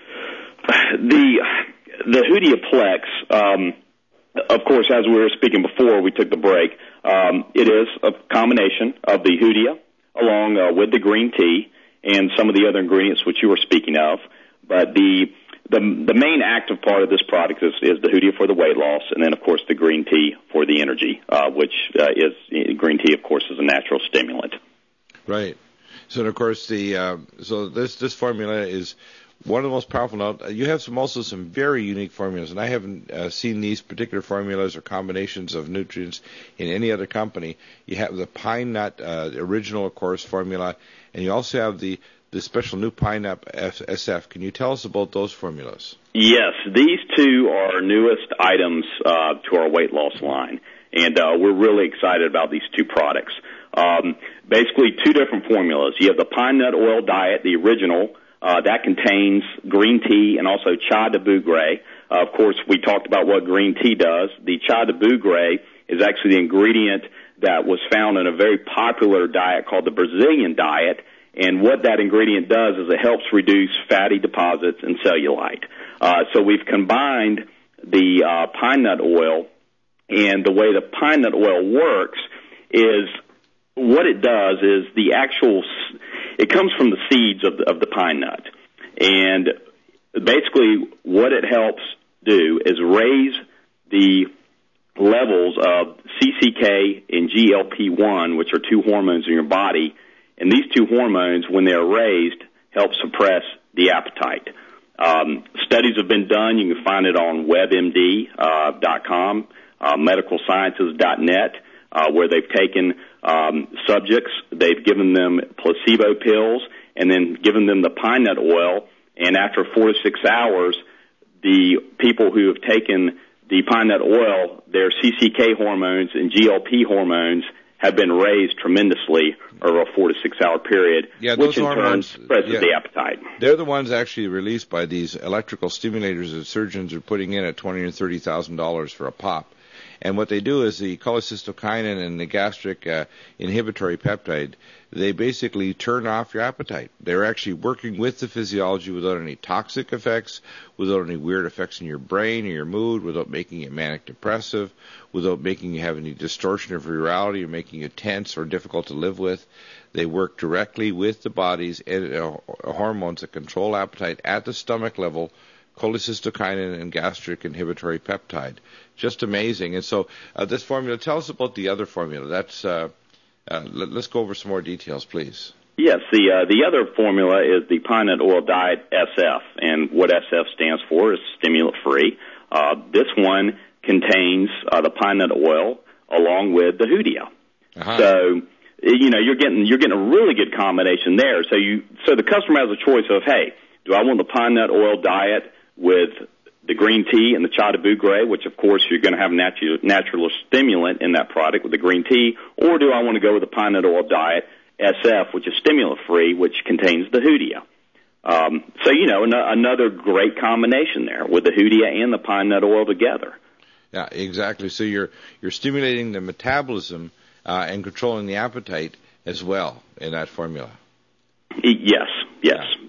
the the Hoodia-Plex, um, of course, as we were speaking before we took the break, um, it is a combination of the Hoodia along uh, with the green tea and some of the other ingredients which you were speaking of. But the the, the main active part of this product is, is the Hoodia for the weight loss, and then, of course, the green tea for the energy, uh, which uh, is green tea, of course, is a natural stimulant. Right. So, and of course, the uh, so this this formula is one of the most powerful. Now, you have some also some very unique formulas, and I haven't uh, seen these particular formulas or combinations of nutrients in any other company. You have the pine nut uh, original, of course, formula, and you also have the the special new pine nut S F. Can you tell us about those formulas? Yes, these two are our newest items uh, to our weight loss line, and uh, we're really excited about these two products. Um, basically, two different formulas. You have the pine nut oil diet, the original, uh, that contains green tea and also chai de bougre. Uh, of course, we talked about what green tea does. The chai de bougre is actually the ingredient that was found in a very popular diet called the Brazilian diet. And what that ingredient does is it helps reduce fatty deposits and cellulite. Uh, so we've combined the uh, pine nut oil, and the way the pine nut oil works is what it does is the actual, it comes from the seeds of the, of the pine nut. And basically what it helps do is raise the levels of C C K and G L P one, which are two hormones in your body. And these two hormones, when they're raised, help suppress the appetite. Um, studies have been done. You can find it on WebMD dot com, uh, medical sciences dot net, uh, where they've taken um, subjects, they've given them placebo pills, and then given them the pine nut oil. And after four to six hours, the people who have taken the pine nut oil, their C C K hormones and G L P hormones have been raised tremendously over a four to six hour period, yeah, which in hormones, turn suppresses yeah, the appetite. They're the ones actually released by these electrical stimulators that surgeons are putting in at twenty or thirty thousand dollars for a pop. And what they do is the cholecystokinin and the gastric uh, inhibitory peptide, they basically turn off your appetite. They're actually working with the physiology without any toxic effects, without any weird effects in your brain or your mood, without making it manic depressive, without making you have any distortion of reality or making you tense or difficult to live with. They work directly with the body's uh, hormones that control appetite at the stomach level, cholecystokinin and gastric inhibitory peptide. Just amazing. And so uh, this formula, tell us about the other formula. That's uh, uh, let, let's go over some more details, please. Yes, the uh, the other formula is the Pine Nut Oil Diet S F, and what S F stands for is stimulant-free. Uh, this one contains uh, the pine nut oil along with the Hoodia. Uh-huh. So, you know, you're getting you're getting a really good combination there. So you so the customer has a choice of, hey, do I want the pine nut oil diet with the green tea and the chai de bougre, which, of course, you're going to have natural, natural stimulant in that product with the green tea, or do I want to go with the pine nut oil diet S F, which is stimulant-free, which contains the Hoodia? Um, so, you know, an- another great combination there with the Hoodia and the pine nut oil together. Yeah, exactly. So you're you're stimulating the metabolism uh, and controlling the appetite as well in that formula. Yes, yes.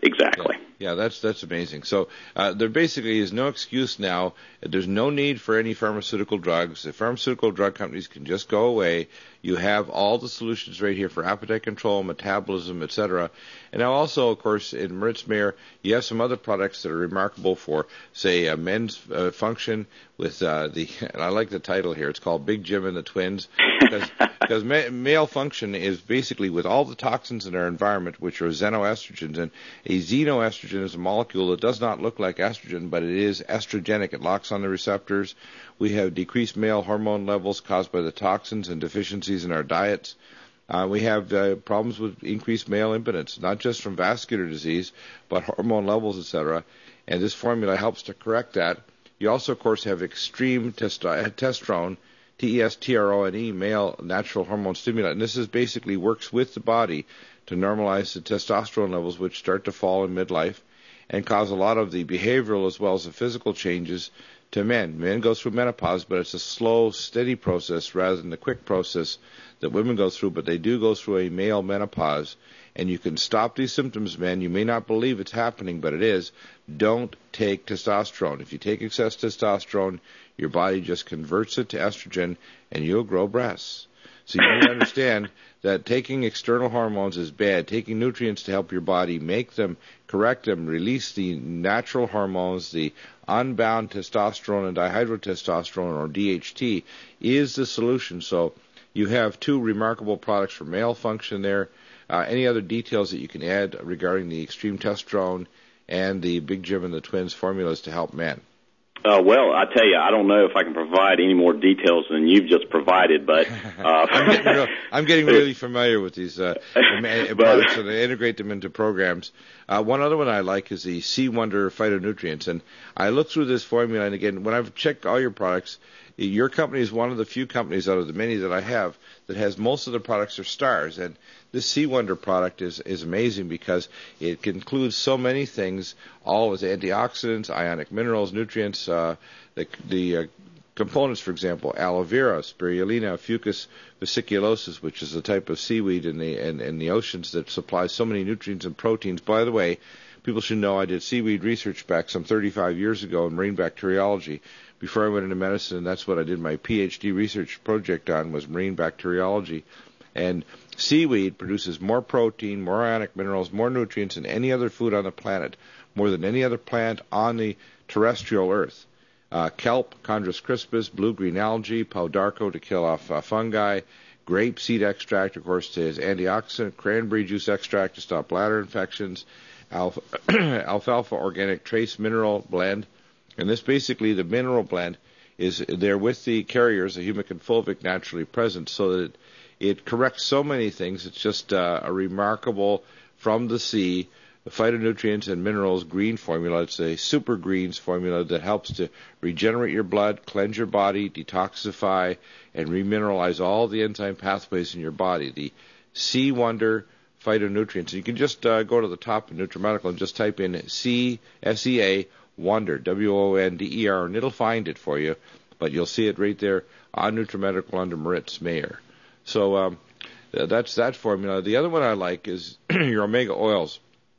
exactly. Yeah, yeah that's that's amazing. So uh, there basically is no excuse now. There's no need for any pharmaceutical drugs. The pharmaceutical drug companies can just go away. You have all the solutions right here for appetite control, metabolism, et cetera. And now also, of course, in Maritz Mayer, you have some other products that are remarkable for, say, uh, men's uh, function with uh, the, and I like the title here, it's called Big Jim and the Twins, because, because ma- male function is basically with all the toxins in our environment, which are xenoestrogens, and a xenoestrogen is a molecule that does not look like estrogen, but it is estrogenic. It locks on the receptors. We have decreased male hormone levels caused by the toxins and deficiencies in our diets. Uh, we have uh, problems with increased male impotence, not just from vascular disease, but hormone levels, et cetera. And this formula helps to correct that. You also, of course, have extreme testo- testosterone, T E S T R O N E, male natural hormone stimulant. And this is basically works with the body to normalize the testosterone levels, which start to fall in midlife and cause a lot of the behavioral as well as the physical changes to men. Men go through menopause, but it's a slow, steady process rather than the quick process that women go through, but they do go through a male menopause. And you can stop these symptoms, men. You may not believe it's happening, but it is. Don't take testosterone. If you take excess testosterone, your body just converts it to estrogen, and you'll grow breasts. So you need to understand that taking external hormones is bad. Taking nutrients to help your body make them, correct them, release the natural hormones, the unbound testosterone and dihydrotestosterone, or D H T, is the solution. So you have two remarkable products for male function there. Uh, any other details that you can add regarding the extreme testosterone and the Big Jim and the Twins formulas to help men? Uh, well, I tell you, I don't know if I can provide any more details than you've just provided, but uh, I'm, getting real, I'm getting really familiar with these uh, products, and I integrate them into programs. Uh, one other one I like is the Sea Wonder phytonutrients, and I look through this formula, and again, when I've checked all your products, your company is one of the few companies out of the many that I have that has most of the products are stars. And this Sea Wonder product is, is amazing because it includes so many things, all as antioxidants, ionic minerals, nutrients, uh, the, the uh, components, for example, aloe vera, spirulina, Fucus vesiculosus, which is a type of seaweed in the in, in the oceans that supplies so many nutrients and proteins. By the way, people should know I did seaweed research back some thirty-five years ago in marine bacteriology. Before I went into medicine, and that's what I did my P H D research project on, was marine bacteriology. And seaweed produces more protein, more ionic minerals, more nutrients than any other food on the planet, more than any other plant on the terrestrial earth. Uh, kelp, Chondrus crispus, blue-green algae, Paudarco to kill off uh, fungi, grape seed extract, of course, is antioxidant, cranberry juice extract to stop bladder infections, alpha, alfalfa organic trace mineral blend. And this basically, the mineral blend, is there with the carriers, the humic and fulvic naturally present, so that it, it corrects so many things. It's just uh, a remarkable, from the sea, the phytonutrients and minerals green formula. It's a super greens formula that helps to regenerate your blood, cleanse your body, detoxify, and remineralize all the enzyme pathways in your body. The Sea Wonder phytonutrients. You can just uh, go to the top of NutriMedical and just type in C, S E A, Wonder, W O N D E R, and it'll find it for you. But you'll see it right there on NutriMedical under Maritz Mayer. So um, that's that formula. The other one I like is your omega oils.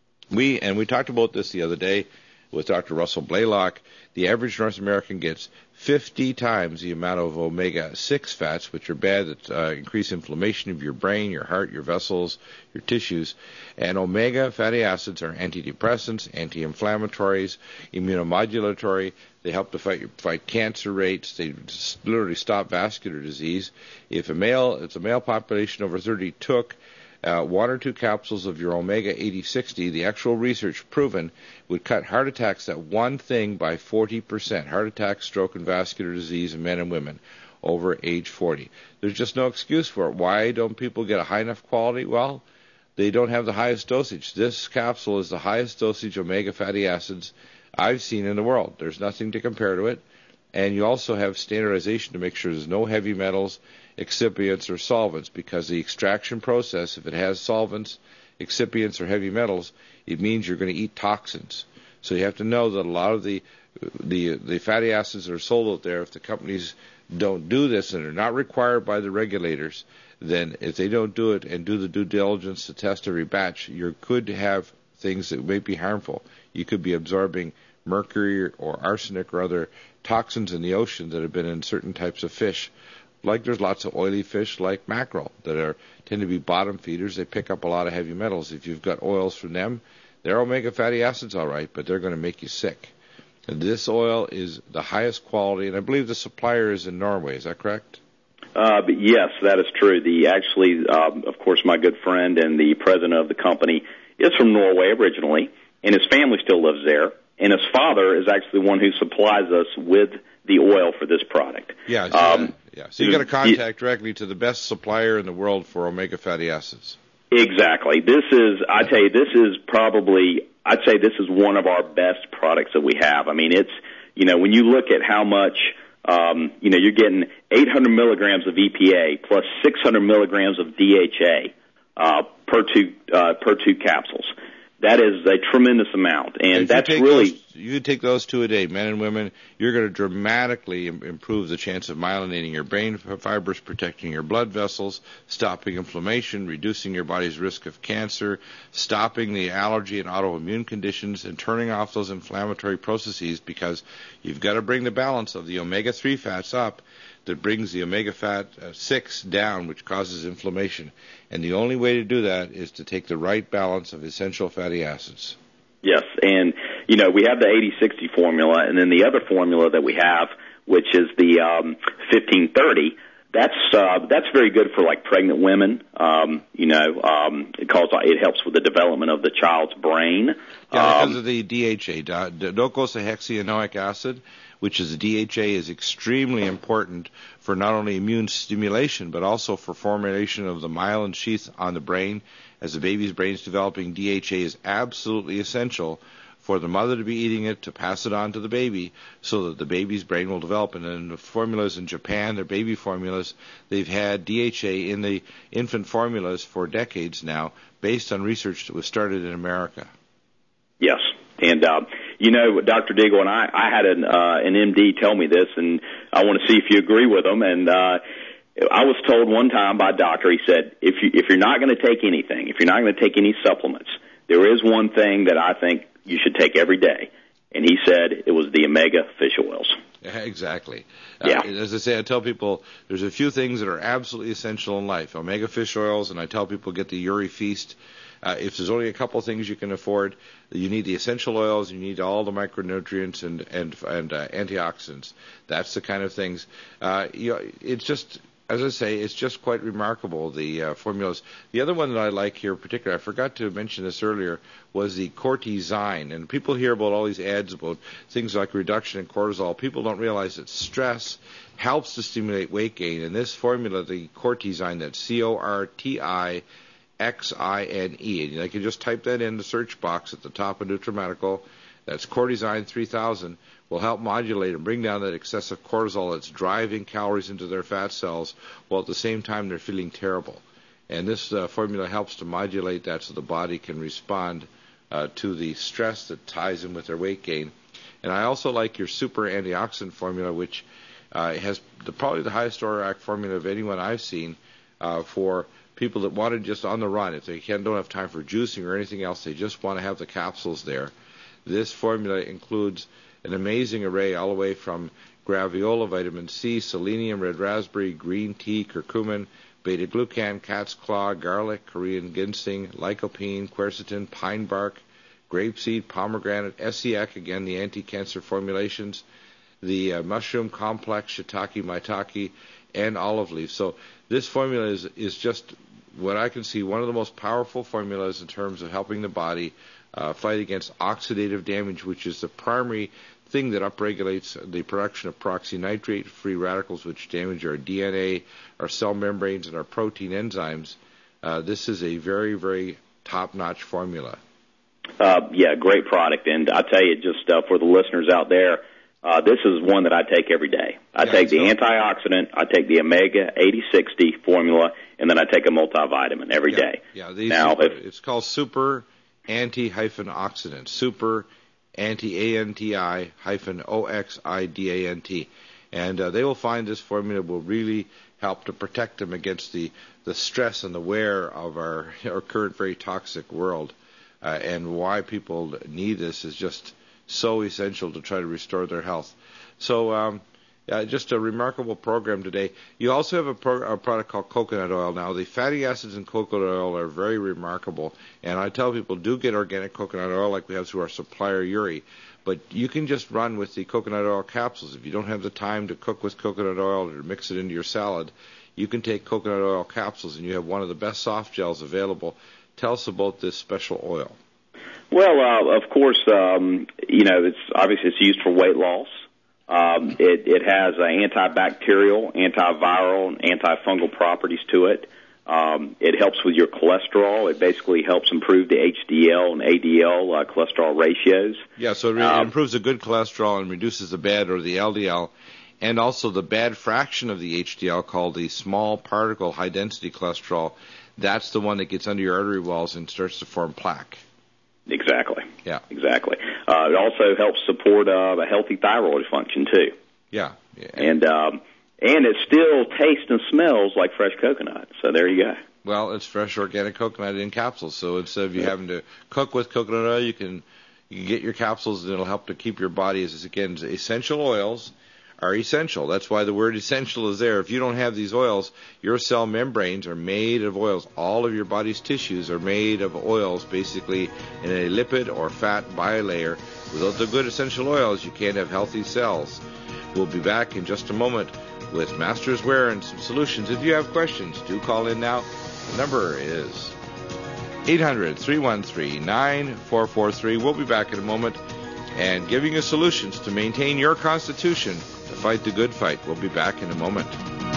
We and we talked about this the other day with Doctor Russell Blaylock. The average North American gets fifty times the amount of omega six fats, which are bad, that uh, increase inflammation of your brain, your heart, your vessels, your tissues. And omega fatty acids are antidepressants, anti-inflammatories, immunomodulatory. They help to fight fight cancer rates. They literally stop vascular disease. If a male, it's a male population over thirty took Uh, one or two capsules of your omega eighty sixty, the actual research proven, would cut heart attacks, that one thing, by forty percent. Heart attack, stroke, and vascular disease in men and women over age forty. There's just no excuse for it. Why don't people get a high enough quality? Well, they don't have the highest dosage. This capsule is the highest dosage omega fatty acids I've seen in the world. There's nothing to compare to it. And you also have standardization to make sure there's no heavy metals, excipients, or solvents, because the extraction process, if it has solvents, excipients, or heavy metals, it means you're going to eat toxins. So you have to know that a lot of the the the fatty acids that are sold out there, if the companies don't do this and are not required by the regulators, then if they don't do it and do the due diligence to test every batch, you could have things that may be harmful. You could be absorbing mercury or arsenic or other toxins in the ocean that have been in certain types of fish. Like there's lots of oily fish like mackerel that are tend to be bottom feeders. They pick up a lot of heavy metals. If you've got oils from them, they're omega fatty acids all right, but they're going to make you sick. And this oil is the highest quality, and I believe the supplier is in Norway. Is that correct? Uh, but yes, that is true. The actually, um, of course, my good friend and the president of the company is from Norway originally, and his family still lives there. And his father is actually the one who supplies us with the oil for this product. Yeah, so, um, yeah. So you got to contact directly to the best supplier in the world for omega fatty acids. Exactly. This is, I tell you, this is probably, I'd say this is one of our best products that we have. I mean, it's, you know, when you look at how much, um, you know, you're getting eight hundred milligrams of E P A plus six hundred milligrams of D H A uh, per two uh, per two capsules. That is a tremendous amount, and that's really... Those, you take those two a day, men and women, you're going to dramatically improve the chance of myelinating your brain fibers, protecting your blood vessels, stopping inflammation, reducing your body's risk of cancer, stopping the allergy and autoimmune conditions, and turning off those inflammatory processes, because you've got to bring the balance of the omega three fats up that brings the omega fat uh, six down, which causes inflammation. And the only way to do that is to take the right balance of essential fatty acids. Yes, and, you know, we have the eighty sixty formula, and then the other formula that we have, which is the um, fifteen thirty, that's uh, that's very good for, like, pregnant women. Um, you know, um, it, calls, it helps with the development of the child's brain. Yeah, um, because of the D H A, docosahexaenoic acid, which is D H A, is extremely important for not only immune stimulation, but also for formation of the myelin sheath on the brain. As the baby's brain is developing, D H A is absolutely essential for the mother to be eating it, to pass it on to the baby, so that the baby's brain will develop. And in the formulas in Japan, their baby formulas, they've had D H A in the infant formulas for decades now, based on research that was started in America. Yes. And, uh, you know, Doctor Deagle and I, I had an, uh, an M D tell me this, and I want to see if you agree with him. And uh, I was told one time by a doctor, he said, if, you, if you're not going to take anything, if you're not going to take any supplements, there is one thing that I think you should take every day. And he said it was the omega fish oils. Yeah, exactly. Yeah. Uh, as I say, I tell people there's a few things that are absolutely essential in life. Omega fish oils, and I tell people get the Uri Feast. Uh, if there's only a couple things you can afford, you need the essential oils, you need all the micronutrients and and and uh, antioxidants. That's the kind of things. Uh, you know, it's just, as I say, it's just quite remarkable, the uh, formulas. The other one that I like here in particular, I forgot to mention this earlier, was the cortisine. And people hear about all these ads about things like reduction in cortisol. People don't realize that stress helps to stimulate weight gain. And this formula, the cortisine, that's C O R T I X I N E. And I can just type that in the search box at the top of NutriMedical. That's cortisine three thousand. Will help modulate and bring down that excessive cortisol that's driving calories into their fat cells, while at the same time they're feeling terrible. And this uh, formula helps to modulate that so the body can respond uh, to the stress that ties in with their weight gain. And I also like your super antioxidant formula, which uh, has the, probably the highest O R A C formula of anyone I've seen uh, for people that want to just on the run. If they can, don't have time for juicing or anything else, they just want to have the capsules there. This formula includes an amazing array all the way from graviola, vitamin C, selenium, red raspberry, green tea, curcumin, beta-glucan, cat's claw, garlic, Korean ginseng, lycopene, quercetin, pine bark, grapeseed, pomegranate, essiac, again the anti-cancer formulations, the uh, mushroom complex, shiitake, maitake, and olive leaf. So this formula is, is just what I can see one of the most powerful formulas in terms of helping the body uh, fight against oxidative damage, which is the primary thing that upregulates the production of peroxynitrate, free radicals, which damage our D N A, our cell membranes, and our protein enzymes. Uh, this is a very, very top-notch formula. Uh, yeah, great product. And I tell you, just uh, for the listeners out there, uh, this is one that I take every day. I yeah, take the so. antioxidant, I take the omega eighty sixty formula, and then I take a multivitamin every yeah, day. Yeah, these now, super, if, it's called Super Anti-Oxidant. Super Anti-A N T I hyphen O X I D A N T. And uh, they will find this formula will really help to protect them against the, the stress and the wear of our, our current very toxic world. uh, and why people need this is just so essential to try to restore their health. So um, uh, just a remarkable program today. You also have a, pro- a product called coconut oil now. The fatty acids in coconut oil are very remarkable, and I tell people do get organic coconut oil like we have through our supplier Uri. But you can just run with the coconut oil capsules. If you don't have the time to cook with coconut oil or mix it into your salad, you can take coconut oil capsules, and you have one of the best soft gels available. Tell us about this special oil. Well, uh, of course, um, you know, it's obviously it's used for weight loss. Um, it, it has uh, antibacterial, antiviral, and antifungal properties to it. Um, it helps with your cholesterol. It basically helps improve the H D L and A D L uh, cholesterol ratios. Yeah, so it, re- um, it improves the good cholesterol and reduces the bad or the L D L, and also the bad fraction of the H D L called the small particle high-density cholesterol. That's the one that gets under your artery walls and starts to form plaque. Exactly. Yeah. Exactly. Uh, it also helps support uh, a healthy thyroid function, too. Yeah. yeah. And um, and it still tastes and smells like fresh coconut. So there you go. Well, it's fresh organic coconut in capsules. So instead of you having to cook with coconut oil, you can you can get your capsules, and it'll help to keep your body, as again, essential oils are essential. That's why the word essential is there. If you don't have these oils, your cell membranes are made of oils. All of your body's tissues are made of oils, basically in a lipid or fat bilayer. Without the good essential oils, you can't have healthy cells. We'll be back in just a moment with Masters Wear and some solutions. If you have questions, do call in now. The number is eight hundred, three one three, nine four four three. We'll be back in a moment and giving you solutions to maintain your constitution to fight the good fight. We'll be back in a moment.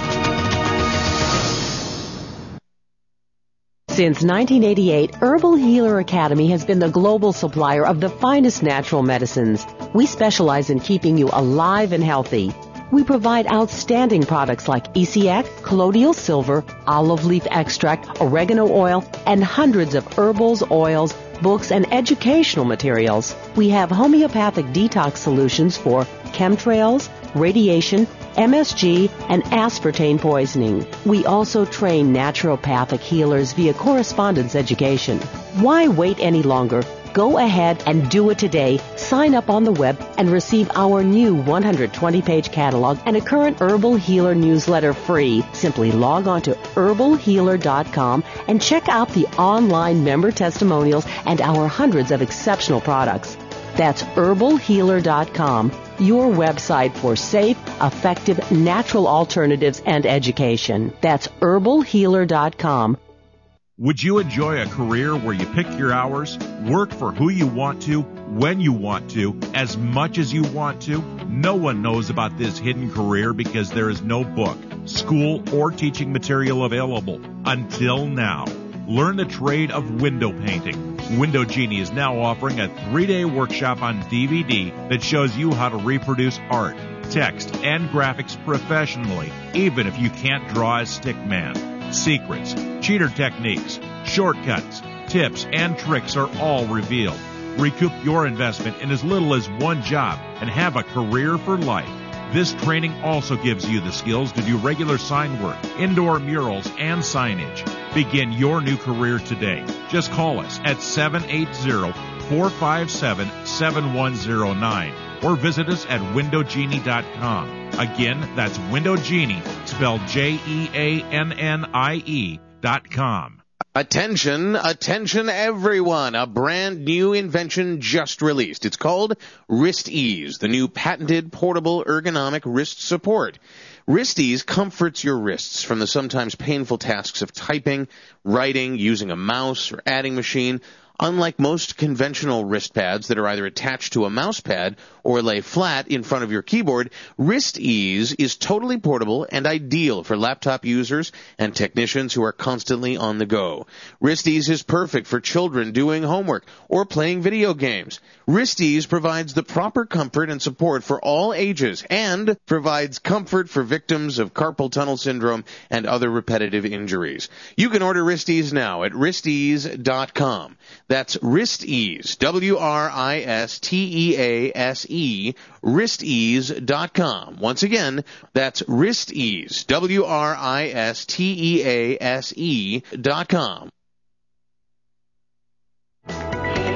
Since nineteen eighty-eight, Herbal Healer Academy has been the global supplier of the finest natural medicines. We specialize in keeping you alive and healthy. We provide outstanding products like E C X, colloidal silver, olive leaf extract, oregano oil, and hundreds of herbals, oils, books, and educational materials. We have homeopathic detox solutions for chemtrails, radiation, M S G, and aspartame poisoning. We also train naturopathic healers via correspondence education. Why wait any longer? Go ahead and do it today. Sign up on the web and receive our new one hundred twenty page catalog and a current Herbal Healer newsletter free. Simply log on to herbal healer dot com and check out the online member testimonials and our hundreds of exceptional products. That's herbal healer dot com, your website for safe, effective, natural alternatives and education. That's herbal healer dot com. Would you enjoy a career where you pick your hours, work for who you want to, when you want to, as much as you want to? No one knows about this hidden career because there is no book, school, or teaching material available until now. Learn the trade of window painting. Window Genie is now offering a three-day workshop on D V D that shows you how to reproduce art, text, and graphics professionally, even if you can't draw a stick man. Secrets, cheater techniques, shortcuts, tips, and tricks are all revealed. Recoup your investment in as little as one job and have a career for life. This training also gives you the skills to do regular sign work, indoor murals, and signage. Begin your new career today. Just call us at seven eight zero, four five seven, seven one zero nine or visit us at window genie dot com. Again, that's Window Genie, spelled J E A N N I E dot com. Attention, attention everyone. A brand new invention just released. It's called Wrist Ease, the new patented portable ergonomic wrist support. Wrist Ease comforts your wrists from the sometimes painful tasks of typing, writing, using a mouse, or adding machine. Unlike most conventional wrist pads that are either attached to a mouse pad or lay flat in front of your keyboard, Wrist Ease is totally portable and ideal for laptop users and technicians who are constantly on the go. Wrist Ease is perfect for children doing homework or playing video games. Wrist Ease provides the proper comfort and support for all ages and provides comfort for victims of carpal tunnel syndrome and other repetitive injuries. You can order Wrist Ease now at wrist ease dot com. That's Wrist Ease, W R I S T E A S E, wrist ease dot com. Once again, that's Wrist Ease, W R I S T E A S E dot com.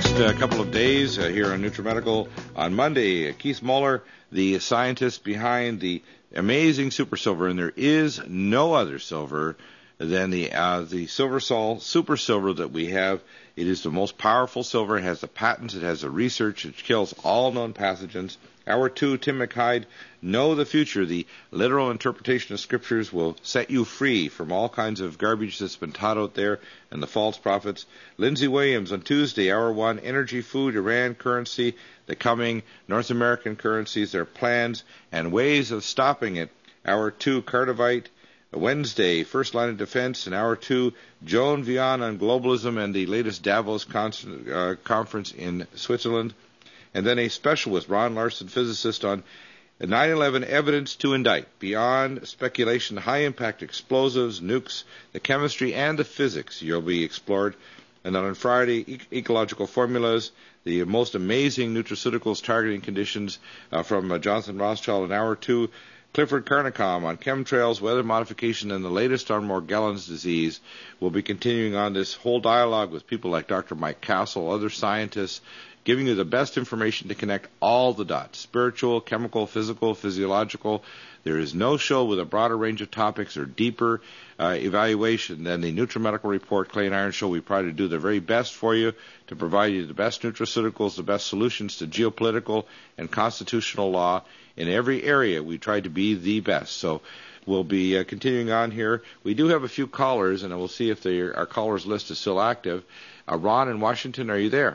next uh, couple of days uh, here on NutriMedical. On Monday, uh, Keith Muller, the scientist behind the amazing super silver, and there is no other silver than the uh, the Silver Sol super silver that we have. It is the most powerful silver. It has the patents. It has the research. It kills all known pathogens. Hour two, Tim McHyde, Know the Future. The literal interpretation of scriptures will set you free from all kinds of garbage that's been taught out there and the false prophets. Lindsey Williams on Tuesday, Hour one, Energy, Food, Iran, Currency, the coming North American currencies, their plans, and ways of stopping it. Hour two, Cardivite. Wednesday, First Line of Defense, and Hour two, Joan Vian on globalism and the latest Davos con- uh, conference in Switzerland. And then a special with Ron Larson, physicist, on nine eleven evidence to indict. Beyond speculation, high-impact explosives, nukes, the chemistry, and the physics will be explored. And then on Friday, e- ecological formulas, the most amazing nutraceuticals targeting conditions uh, from uh, Jonathan Rothschild. In Hour two, Clifford Carnicom on chemtrails, weather modification, and the latest on Morgellons disease. We'll be continuing on this whole dialogue with people like Doctor Mike Castle, other scientists, giving you the best information to connect all the dots, spiritual, chemical, physical, physiological. There is no show with a broader range of topics or deeper uh, evaluation than the NutriMedical Report, Clay and Iron Show. We try to do the very best for you to provide you the best nutraceuticals, the best solutions to geopolitical and constitutional law. In every area, we try to be the best. So we'll be uh, continuing on here. We do have a few callers, and we'll see if they, our callers list is still active. Uh, Ron in Washington, are you there?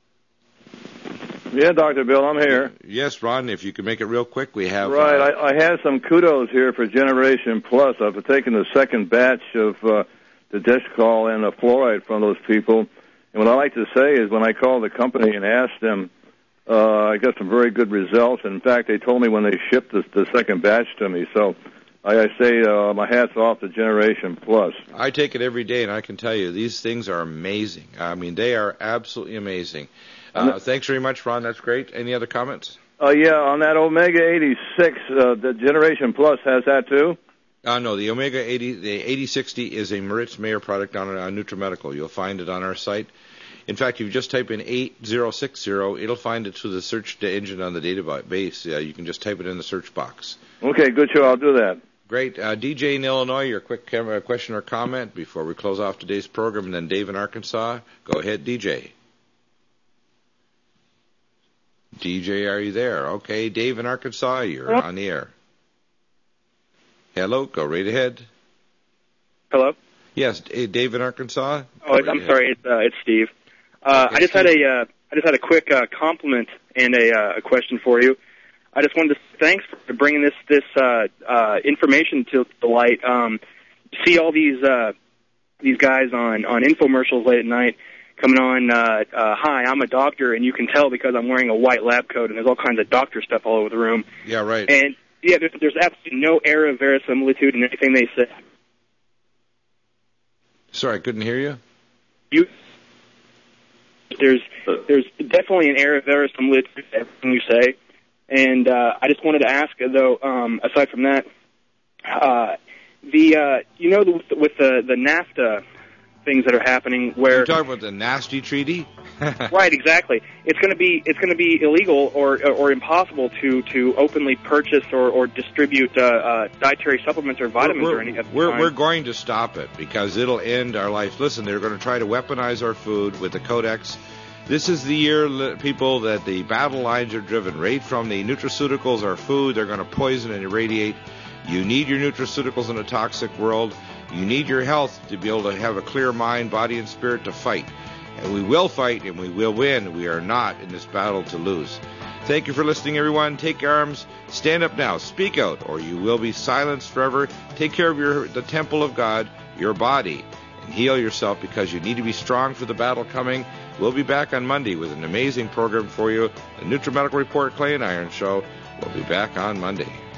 Yeah, Doctor Bill, I'm here. Yes, Ron, if you can make it real quick, we have... Right, uh, I, I have some kudos here for Generation Plus. I've taken the second batch of uh, the Dishcol and the fluoride from those people. And what I like to say is when I called the company and asked them, uh, I got some very good results. In fact, they told me when they shipped the, the second batch to me. So I, I say uh, my hat's off to Generation Plus. I take it every day, and I can tell you, these things are amazing. I mean, they are absolutely amazing. Uh, thanks very much, Ron. That's great. Any other comments? Uh, yeah, on that Omega eighty-six, uh, the Generation Plus has that too? Uh, no, the Omega eighty, the eighty sixty is a Moritz Mayer product on, on NutriMedical. You'll find it on our site. In fact, if you just type in eight zero six zero, it'll find it through the search engine on the database. Uh, you can just type it in the search box. Okay, good show. I'll do that. Great. Uh, D J in Illinois, your quick camera, question or comment before we close off today's program, and then Dave in Arkansas. Go ahead, D J. D J, are you there? Okay, Dave in Arkansas, you're Hello? On the air. Hello, go right ahead. Hello? Yes, Dave in Arkansas. Oh, I'm ahead. Sorry, it's, uh, it's Steve. Uh, I just Steve. had a, uh, I just had a quick uh, compliment and a, uh, a question for you. I just wanted to thanks for bringing this this uh, uh, information to the light. Um, see all these uh, these guys on on infomercials late at night. Coming on, uh, uh, hi, I'm a doctor, and you can tell because I'm wearing a white lab coat, and there's all kinds of doctor stuff all over the room. Yeah, right. And, yeah, there's, there's absolutely no air of verisimilitude in anything they say. Sorry, I couldn't hear you. You, there's there's definitely an air of verisimilitude in everything you say. And uh, I just wanted to ask, though, um, aside from that, uh, the uh, you know, the, with the, the NAFTA things that are happening where you're talking about the nasty treaty. Right, exactly. It's going to be it's going to be illegal or or impossible to, to openly purchase or, or distribute uh, uh, dietary supplements or vitamins we're, or anything. We're we're going to stop it because it'll end our life. Listen, they're going to try to weaponize our food with the Codex. This is the year, people, that the battle lines are driven right from the nutraceuticals, our food. They're going to poison and irradiate. You need your nutraceuticals in a toxic world. You need your health to be able to have a clear mind, body, and spirit to fight. And we will fight, and we will win. We are not in this battle to lose. Thank you for listening, everyone. Take your arms. Stand up now. Speak out, or you will be silenced forever. Take care of your the temple of God, your body, and heal yourself because you need to be strong for the battle coming. We'll be back on Monday with an amazing program for you. The NutriMedical Report, Clay and Iron Show. We'll be back on Monday.